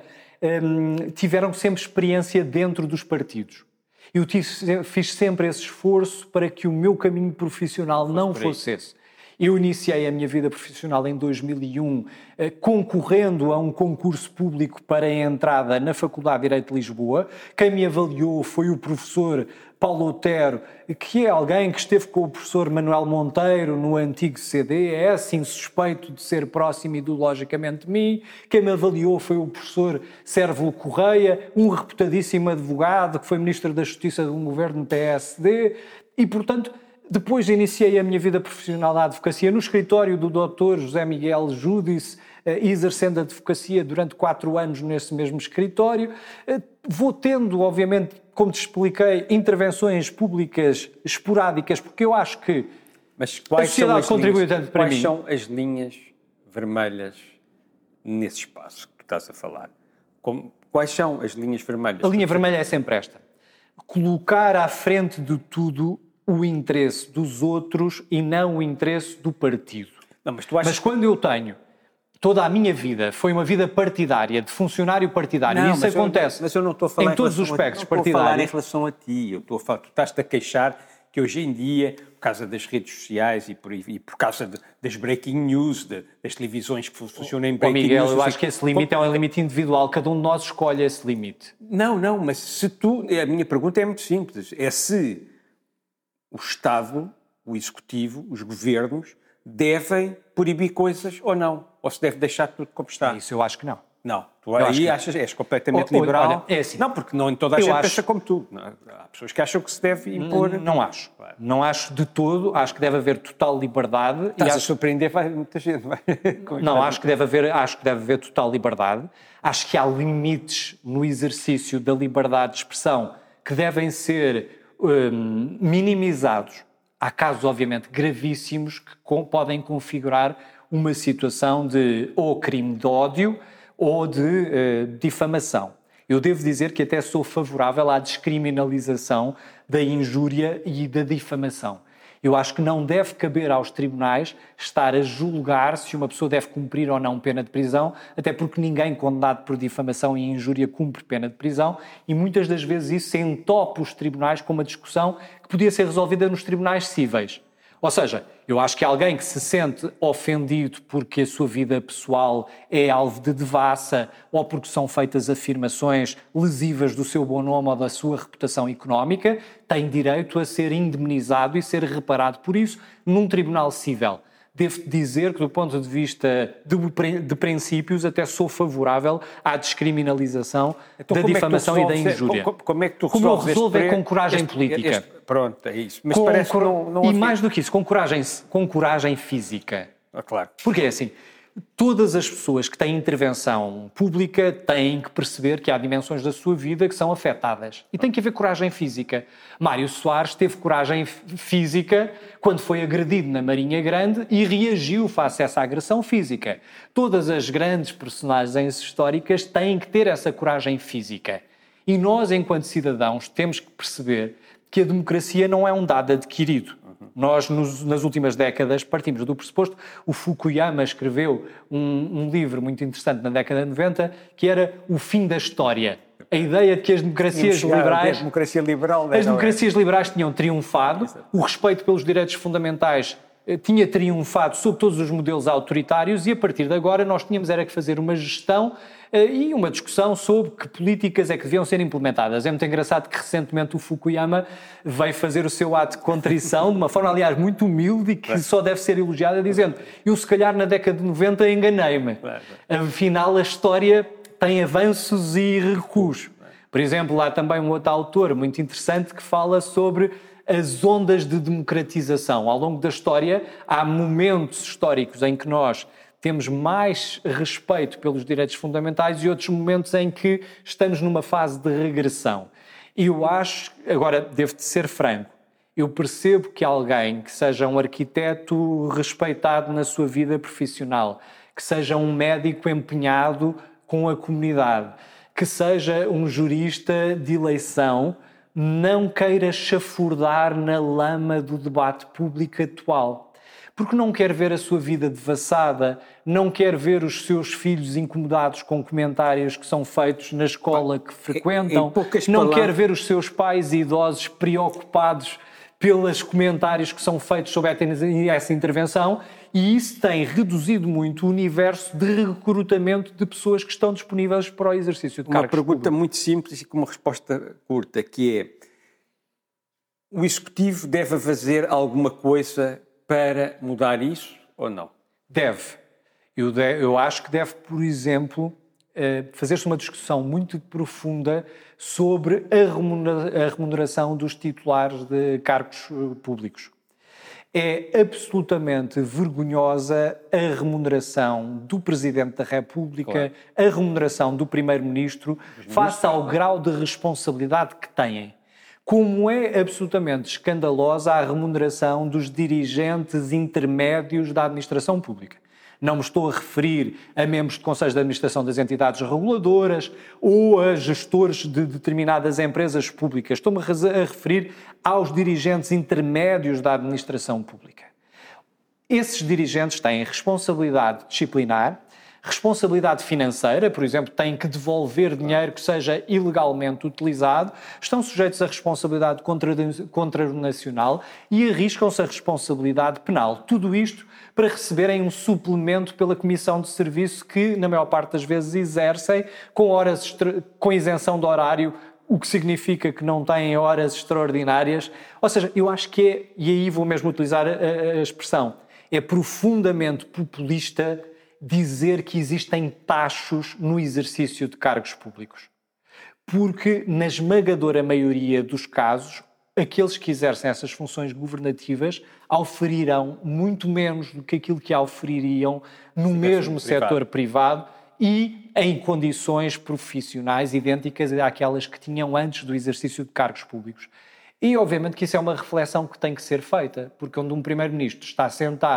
tiveram sempre experiência dentro dos partidos. Eu fiz sempre esse esforço para que o meu caminho profissional não fosse esse. Eu iniciei a minha vida profissional em 2001 concorrendo a um concurso público para a entrada na Faculdade de Direito de Lisboa. Quem me avaliou foi o professor Paulo Otero, que é alguém que esteve com o professor Manuel Monteiro no antigo CDS, insuspeito de ser próximo ideologicamente de mim. Quem me avaliou foi o professor Sérvulo Correia, um reputadíssimo advogado que foi Ministro da Justiça de um governo PSD e, portanto, depois iniciei a minha vida profissional na advocacia no escritório do Dr. José Miguel Júdice, exercendo a advocacia durante 4 anos nesse mesmo escritório. Vou tendo, obviamente, como te expliquei, intervenções públicas esporádicas, porque eu acho que a sociedade contribui tanto para mim. Quais são as linhas vermelhas nesse espaço que tu estás a falar? Quais são as linhas vermelhas? A linha vermelha é sempre esta. Colocar à frente de tudo o interesse dos outros e não o interesse do partido. Não, mas quando eu tenho toda a minha vida, foi uma vida partidária, de funcionário partidário, e isso acontece mas eu não estou a falar em todos os aspectos partidários. Estou a falar em relação a ti. Tu estás-te a queixar que hoje em dia, por causa das redes sociais e por causa das breaking news, das televisões que funcionam em breaking Miguel, news... eu acho que esse limite é um limite individual, cada um de nós escolhe esse limite. Não, mas se tu... A minha pergunta é muito simples, é se o Estado, o Executivo, os governos devem proibir coisas ou não, ou se deve deixar tudo como está. Isso eu acho que não. Não, tu aí és completamente liberal. Olha, é assim. Não, porque não toda a gente pensa como tu. Não, há pessoas que acham que se deve impor... Não acho. Não acho de todo. Acho que deve haver total liberdade. Estás a surpreender muita gente. Não, acho que deve haver total liberdade. Acho que há limites no exercício da liberdade de expressão que devem ser minimizados. Há casos, obviamente, gravíssimos que podem configurar uma situação de ou crime de ódio ou de difamação. Eu devo dizer que até sou favorável à descriminalização da injúria e da difamação. Eu acho que não deve caber aos tribunais estar a julgar se uma pessoa deve cumprir ou não pena de prisão, até porque ninguém condenado por difamação e injúria cumpre pena de prisão, e muitas das vezes isso entope os tribunais com uma discussão que podia ser resolvida nos tribunais cíveis. Ou seja, eu acho que alguém que se sente ofendido porque a sua vida pessoal é alvo de devassa ou porque são feitas afirmações lesivas do seu bom nome ou da sua reputação económica, tem direito a ser indemnizado e ser reparado por isso num tribunal cível. Devo dizer que, do ponto de vista de princípios, até sou favorável à descriminalização da difamação e da injúria. Como é que tu Como eu resolves resolvo é com coragem política. Pronto, é isso. Mas parece que não e mais do que isso, com coragem física. Claro. Porque é assim, todas as pessoas que têm intervenção pública têm que perceber que há dimensões da sua vida que são afetadas. E tem que haver coragem física. Mário Soares teve coragem física quando foi agredido na Marinha Grande e reagiu face a essa agressão física. Todas as grandes personagens históricas têm que ter essa coragem física. E nós, enquanto cidadãos, temos que perceber que a democracia não é um dado adquirido. Nós, nas últimas décadas, partimos do pressuposto. O Fukuyama escreveu um livro muito interessante na década de 90, que era O Fim da História. A ideia de que as democracias liberais... As democracias liberais tinham triunfado, o respeito pelos direitos fundamentais tinha triunfado sobre todos os modelos autoritários e, a partir de agora, nós tínhamos era que fazer uma gestão e uma discussão sobre que políticas é que deviam ser implementadas. É muito engraçado que recentemente o Fukuyama veio fazer o seu ato de contrição de uma forma, aliás, muito humilde e que só deve ser elogiada, dizendo: eu se calhar na década de 90 enganei-me. Afinal, a história tem avanços e recuos. Por exemplo, há também um outro autor muito interessante que fala sobre as ondas de democratização. Ao longo da história, há momentos históricos em que nós temos mais respeito pelos direitos fundamentais e outros momentos em que estamos numa fase de regressão. E eu acho, agora devo ser franco, eu percebo que alguém que seja um arquiteto respeitado na sua vida profissional, que seja um médico empenhado com a comunidade, que seja um jurista de eleição, não queira chafurdar na lama do debate público atual. Porque não quer ver a sua vida devassada, não quer ver os seus filhos incomodados com comentários que são feitos na escola que frequentam, não quer ver os seus pais e idosos preocupados pelos comentários que são feitos sobre essa intervenção, e isso tem reduzido muito o universo de recrutamento de pessoas que estão disponíveis para o exercício de cargos públicos. Uma pergunta muito simples e com uma resposta curta, que é: o Executivo deve fazer alguma coisa para mudar isso ou não? Deve. Eu acho que deve, por exemplo, fazer-se uma discussão muito profunda sobre a remuneração dos titulares de cargos públicos. É absolutamente vergonhosa a remuneração do Presidente da República, a remuneração do Primeiro-Ministro, face ao grau de responsabilidade que têm. Como é absolutamente escandalosa a remuneração dos dirigentes intermédios da administração pública. Não me estou a referir a membros de conselhos de administração das entidades reguladoras ou a gestores de determinadas empresas públicas. Estou-me a referir aos dirigentes intermédios da administração pública. Esses dirigentes têm responsabilidade disciplinar, responsabilidade financeira, por exemplo, têm que devolver dinheiro que seja ilegalmente utilizado, estão sujeitos à responsabilidade contranacional e arriscam-se a responsabilidade penal. Tudo isto para receberem um suplemento pela comissão de serviço que, na maior parte das vezes, exercem com isenção de horário, o que significa que não têm horas extraordinárias. Ou seja, eu acho que é, e aí vou mesmo utilizar a expressão, é profundamente populista dizer que existem tachos no exercício de cargos públicos. Porque, na esmagadora maioria dos casos, aqueles que exercem essas funções governativas auferirão muito menos do que aquilo que aufeririam no mesmo setor privado e em condições profissionais idênticas àquelas que tinham antes do exercício de cargos públicos. E, obviamente, que isso é uma reflexão que tem que ser feita, porque onde um Primeiro-Ministro está sentado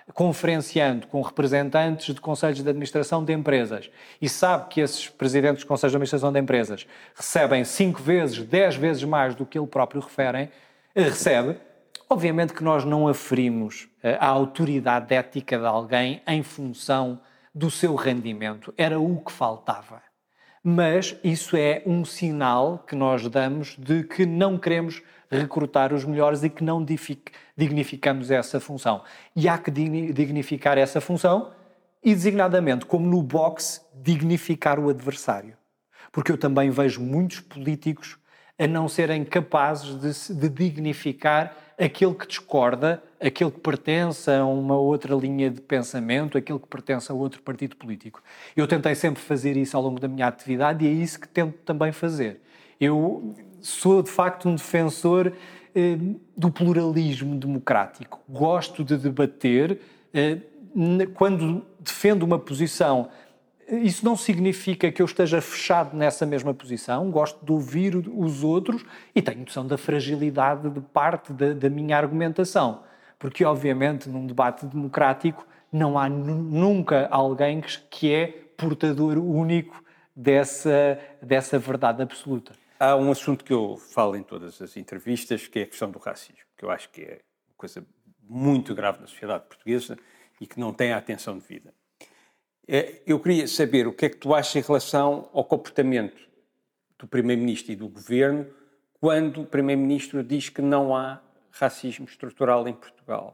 conferenciando com representantes de conselhos de administração de empresas e sabe que esses presidentes de conselhos de administração de empresas recebem 5 vezes, 10 vezes mais do que ele próprio recebe, obviamente que nós não aferimos a autoridade ética de alguém em função do seu rendimento. Era o que faltava. Mas isso é um sinal que nós damos de que não queremos recrutar os melhores e que não dignificamos essa função. E há que dignificar essa função e, designadamente, como no boxe, dignificar o adversário. Porque eu também vejo muitos políticos a não serem capazes de dignificar aquele que discorda, aquele que pertence a uma outra linha de pensamento, aquele que pertence a outro partido político. Eu tentei sempre fazer isso ao longo da minha atividade e é isso que tento também fazer. Eu sou, de facto, um defensor do pluralismo democrático. Gosto de debater. Quando defendo uma posição, isso não significa que eu esteja fechado nessa mesma posição. Gosto de ouvir os outros e tenho noção da fragilidade de parte da minha argumentação. Porque, obviamente, num debate democrático não há nunca alguém que é portador único dessa verdade absoluta. Há um assunto que eu falo em todas as entrevistas, que é a questão do racismo, que eu acho que é uma coisa muito grave na sociedade portuguesa e que não tem a atenção devida. Eu queria saber o que é que tu achas em relação ao comportamento do Primeiro-Ministro e do Governo quando o Primeiro-Ministro diz que não há racismo estrutural em Portugal.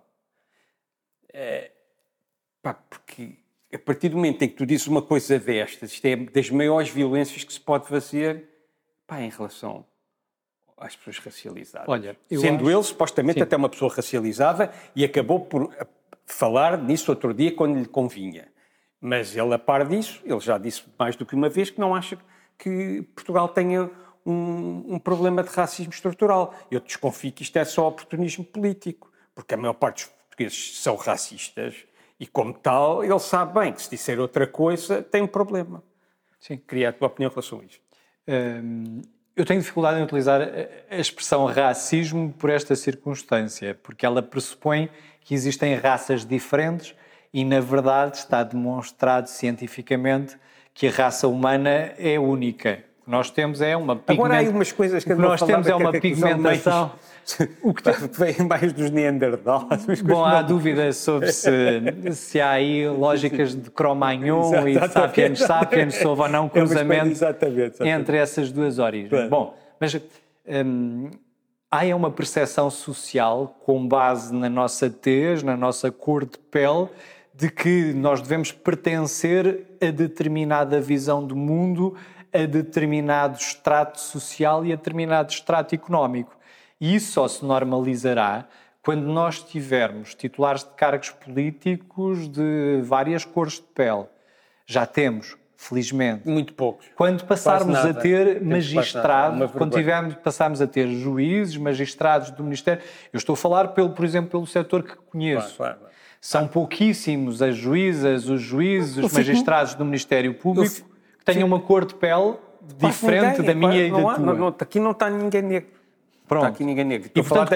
Porque a partir do momento em que tu dizes uma coisa destas, isto é das maiores violências que se pode fazer em relação às pessoas racializadas. Olha, sendo ele, supostamente, até uma pessoa racializada e acabou por falar nisso outro dia quando lhe convinha. Mas ele, a par disso, ele já disse mais do que uma vez que não acha que Portugal tenha um problema de racismo estrutural. Eu desconfio que isto é só oportunismo político, porque a maior parte dos portugueses são racistas e, como tal, ele sabe bem que se disser outra coisa tem um problema. Sim. Queria a tua opinião em relação a isto. Eu tenho dificuldade em utilizar a expressão racismo por esta circunstância, porque ela pressupõe que existem raças diferentes e, na verdade, está demonstrado cientificamente que a raça humana é única. O que nós temos é uma pigmentação. Agora há aí umas coisas que nós temos é uma pigmentação. O que vem mais dos Neandertais. Bom, há dúvidas sobre se há aí lógicas de Cro-Magnon e de Sapiens Sapiens, se houve ou não cruzamento exatamente. Entre essas duas origens. Claro. Bom, mas há uma percepção social com base na nossa tez, na nossa cor de pele, de que nós devemos pertencer a determinada visão do mundo, a determinado estrato social e a determinado estrato económico. E isso só se normalizará quando nós tivermos titulares de cargos políticos de várias cores de pele. Já temos, felizmente. Muito poucos. Quando passarmos a ter magistrados, passarmos a ter juízes, magistrados do Ministério... Eu estou a falar, por exemplo, pelo setor que conheço. Claro. São pouquíssimos as juízas, os juízes, os magistrados do Ministério Público que tenham uma cor de pele diferente da minha e da tua. Aqui não está ninguém negro. Pronto. Está aqui ninguém negro. E, portanto,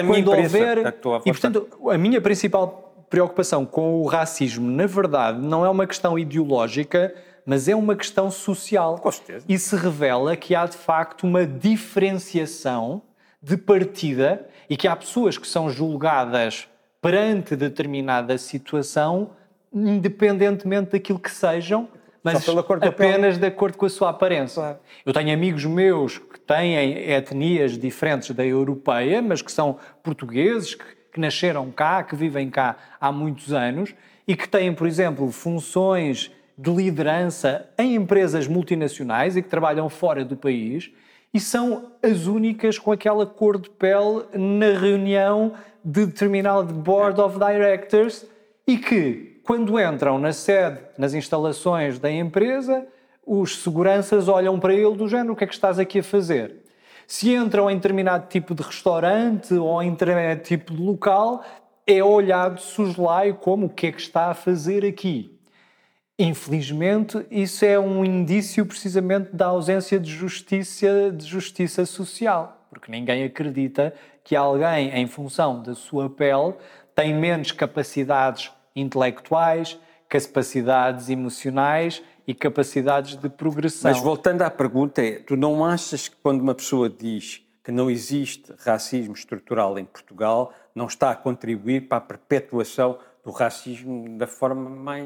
a minha principal preocupação com o racismo, na verdade, não é uma questão ideológica, mas é uma questão social. Com certeza. E se revela que há, de facto, uma diferenciação de partida e que há pessoas que são julgadas perante determinada situação, independentemente daquilo que sejam, mas apenas de acordo com a sua aparência. Claro. Eu tenho amigos meus que têm etnias diferentes da europeia, mas que são portugueses, que nasceram cá, que vivem cá há muitos anos e que têm, por exemplo, funções de liderança em empresas multinacionais e que trabalham fora do país e são as únicas com aquela cor de pele na reunião de determinado Board of Directors e que, quando entram na sede, nas instalações da empresa, os seguranças olham para ele do género: o que é que estás aqui a fazer? Se entram em determinado tipo de restaurante ou em determinado tipo de local, é olhado soslaio como: o que é que está a fazer aqui? Infelizmente, isso é um indício precisamente da ausência de justiça social, porque ninguém acredita que alguém, em função da sua pele, tem menos capacidades intelectuais, capacidades emocionais e capacidades de progressão. Mas voltando à pergunta, tu não achas que quando uma pessoa diz que não existe racismo estrutural em Portugal, não está a contribuir para a perpetuação do racismo da forma mais...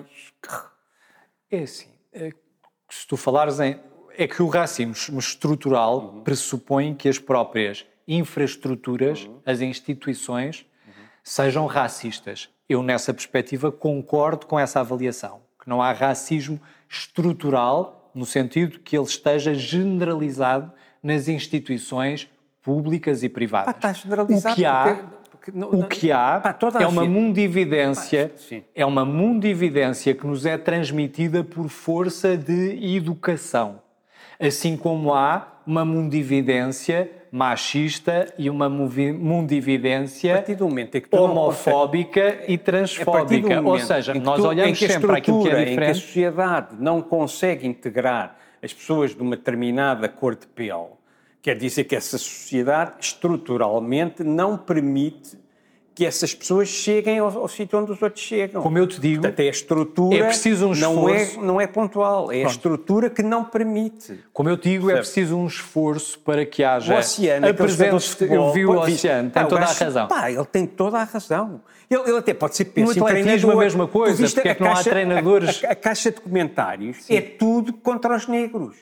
É assim, se tu falares em... É que o racismo estrutural pressupõe que as próprias infraestruturas, as instituições, sejam racistas. Eu, nessa perspectiva, concordo com essa avaliação, que não há racismo estrutural, no sentido que ele esteja generalizado nas instituições públicas e privadas. Está generalizado O que há é uma mundividência, é uma mundividência que nos é transmitida por força de educação. Assim como há uma mundividência machista e uma mundividência homofóbica e transfóbica. Ou seja, nós olhamos sempre para aquilo que é diferente. Em que a sociedade não consegue integrar as pessoas de uma determinada cor de pele, quer dizer que essa sociedade estruturalmente não permite que essas pessoas cheguem ao sítio onde os outros chegam. Como eu te digo, portanto, a estrutura é preciso um esforço. não é pontual, é a estrutura que não permite. Como eu te digo, é preciso um esforço para que haja... O Oceano, eu vi o Oceano, tem toda a razão. Ele tem toda a razão. Ele até pode ser péssimo treinador. No atletismo a mesma coisa, porque é que não há treinadores... A caixa de comentários é tudo contra os negros.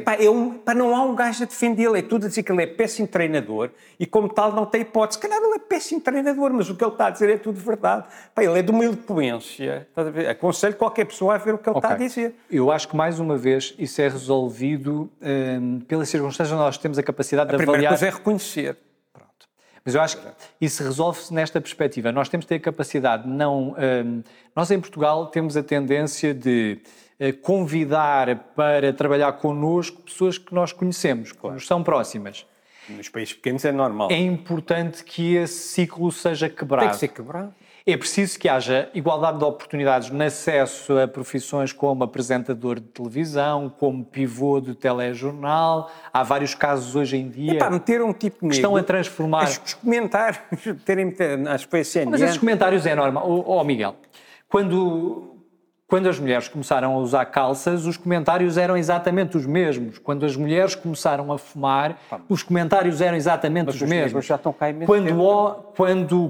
Não há um gajo a defendê-lo, é tudo a dizer que ele é péssimo treinador e como tal não tem hipótese. Se calhar ele é péssimo treinador, mas o que ele está a dizer é tudo verdade. Ele é de uma eloquência. Aconselho qualquer pessoa a ver o que ele está a dizer. Eu acho que, mais uma vez, isso é resolvido pelas circunstâncias onde nós temos a capacidade de avaliar... A primeira coisa é reconhecer. Pronto. Mas eu acho que isso resolve-se nesta perspectiva. Nós temos de ter a capacidade, nós em Portugal temos a tendência de convidar para trabalhar connosco pessoas que nós conhecemos, que nos são próximas. Nos países pequenos é normal. É importante que esse ciclo seja quebrado. Tem que ser quebrado. É preciso que haja igualdade de oportunidades no acesso a profissões como apresentador de televisão, como pivô de telejornal. Há vários casos hoje em dia meter um tipo que estão a transformar... Os comentários, acho que foi a CNN. Mas esses comentários é normal. Miguel, quando as mulheres começaram a usar calças, os comentários eram exatamente os mesmos. Quando as mulheres começaram a fumar, os comentários eram exatamente os mesmos. Já estão cá quando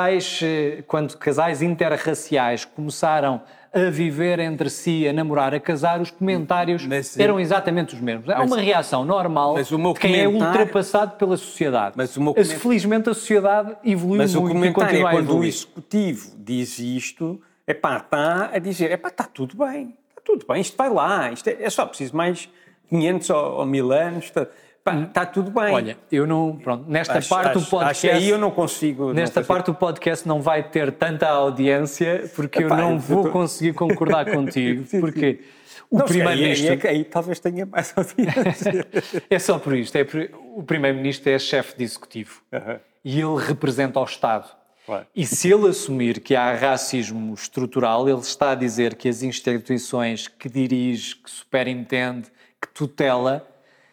casais interraciais começaram a viver entre si, a namorar, a casar, os comentários eram exatamente os mesmos. Há uma reação normal de quem é ultrapassado pela sociedade. Felizmente a sociedade evoluiu muito e continua a evoluir. Mas o comentário é quando o executivo diz isto... está a dizer, está tudo bem, isto vai lá, é só preciso mais 500 ou 1000 anos, está tudo bem. Olha, eu não, nesta parte do podcast... Acho aí eu não consigo... Nesta parte do podcast não vai ter tanta audiência, porque eu não vou conseguir concordar contigo, porque o Primeiro-Ministro... Aí talvez tenha mais audiência. É só por isto, o Primeiro-Ministro é chefe de executivo e ele representa o Estado. Claro. E se ele assumir que há racismo estrutural, ele está a dizer que as instituições que dirige, que superintende, que tutela,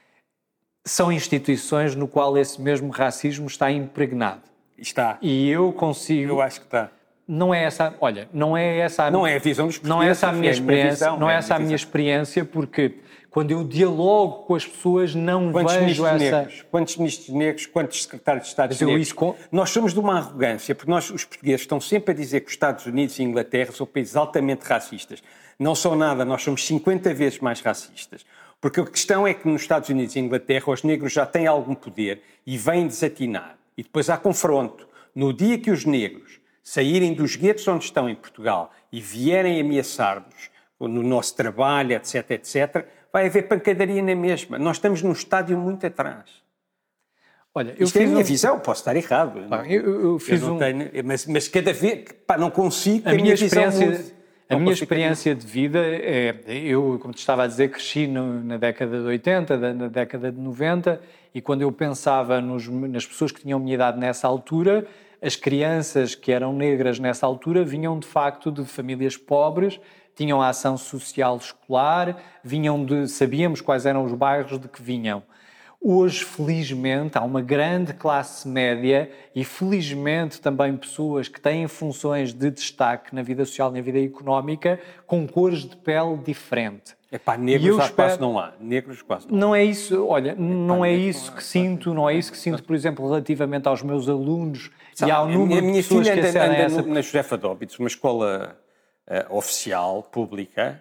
são instituições no qual esse mesmo racismo está impregnado. Está. E eu consigo... Eu acho que está. Não é essa... Olha, não é essa... Não é a visão dos portugueses. Não é essa a minha experiência. Não é essa a minha experiência, porque... Quando eu dialogo com as pessoas, não vejo essa... Quantos ministros negros, quantos secretários de Estado negros? Nós somos de uma arrogância, porque os portugueses estão sempre a dizer que os Estados Unidos e a Inglaterra são países altamente racistas. Não são nada, nós somos 50 vezes mais racistas. Porque a questão é que nos Estados Unidos e Inglaterra os negros já têm algum poder e vêm desatinar. E depois há confronto. No dia que os negros saírem dos guetos onde estão em Portugal e vierem ameaçar-nos no nosso trabalho, etc., etc., vai haver pancadaria na mesma. Nós estamos num estádio muito atrás. Olha, isto é a minha visão, posso estar errado. Eu fiz mas cada vez... não consigo... A minha experiência de vida eu, como te estava a dizer, cresci na década de 80, na década de 90, e quando eu pensava nas pessoas que tinham minha idade nessa altura, as crianças que eram negras nessa altura vinham de facto de famílias pobres, tinham a ação social escolar, sabíamos quais eram os bairros de que vinham. Hoje, felizmente, há uma grande classe média e, felizmente, também pessoas que têm funções de destaque na vida social, na vida económica, com cores de pele diferente. Negros quase não há. Negros quase não há. Não é isso, olha, não é isso que sinto, não é isso que sinto, por exemplo, relativamente aos meus alunos e ao número de pessoas que acedem a essa... na Josefa de Óbidos, uma escola oficial, pública,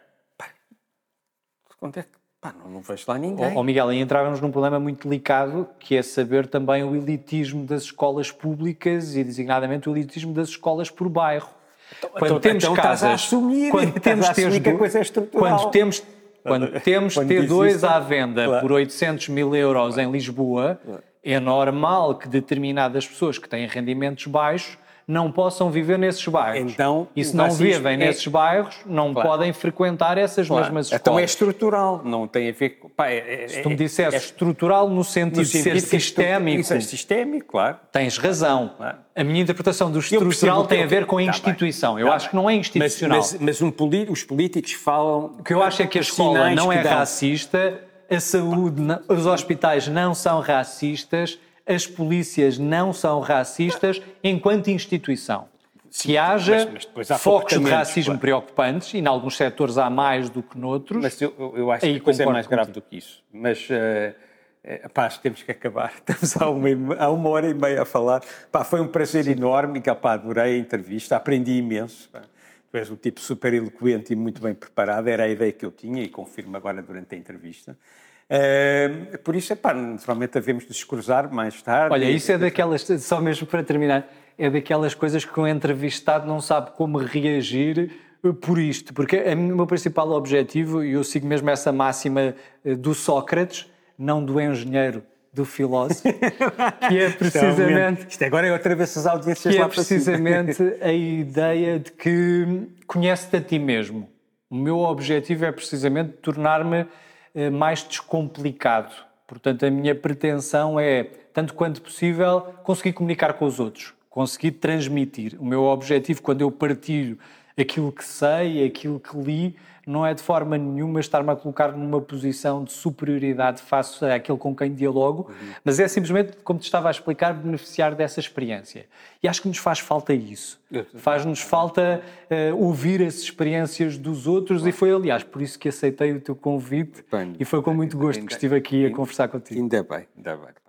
onde é que... não vejo lá ninguém. Miguel, aí entrávamos num problema muito delicado, que é saber também o elitismo das escolas públicas e, designadamente, o elitismo das escolas por bairro. Quando temos casas... Quando temos que a coisa é estrutural. Quando temos T2 à venda por 800 mil euros em Lisboa, é normal que determinadas pessoas que têm rendimentos baixos não possam viver nesses bairros. Então, e se não vivem nesses bairros, não podem frequentar essas mesmas escolas. Então é estrutural, não tem a ver com... Se tu me dissesse estrutural no sentido de ser sistémico... Isso é sistémico, claro. Tens razão. Claro. A minha interpretação do estrutural tem a ver com a instituição. Eu acho que não é institucional. Mas os políticos falam... O que eu acho é que a escola não é racista, a saúde, os hospitais não são racistas, as polícias não são racistas enquanto instituição. Sim, que haja mas há focos de racismo preocupantes, e em alguns setores há mais do que noutros. Mas eu acho que a coisa é mais grave do que isso. Mas, temos que acabar. Estamos há uma hora e meia a falar. Foi um prazer enorme, que adorei a entrevista, aprendi imenso. Tu és um tipo super eloquente e muito bem preparado, era a ideia que eu tinha e confirmo agora durante a entrevista. Por isso, naturalmente havemos de nos cruzar mais tarde. Olha, isso é daquelas, só mesmo para terminar, é daquelas coisas que um entrevistado não sabe como reagir por isto, porque o meu principal objetivo, e eu sigo mesmo essa máxima do Sócrates, não do engenheiro, do filósofo, que é precisamente... Isto agora é outra vez as audiências que lá é precisamente a ideia de que conhece-te a ti mesmo. O meu objetivo é precisamente tornar-me mais descomplicado. Portanto, a minha pretensão é, tanto quanto possível, conseguir comunicar com os outros, conseguir transmitir. O meu objetivo, quando eu partilho aquilo que sei, aquilo que li, não é de forma nenhuma estar-me a colocar numa posição de superioridade face àquele com quem dialogo, mas é simplesmente, como te estava a explicar, beneficiar dessa experiência. E acho que nos faz falta isso. Faz-nos falta ouvir as experiências dos outros, e foi, aliás, por isso que aceitei o teu convite e foi com muito gosto que estive aqui a conversar contigo. Ainda bem.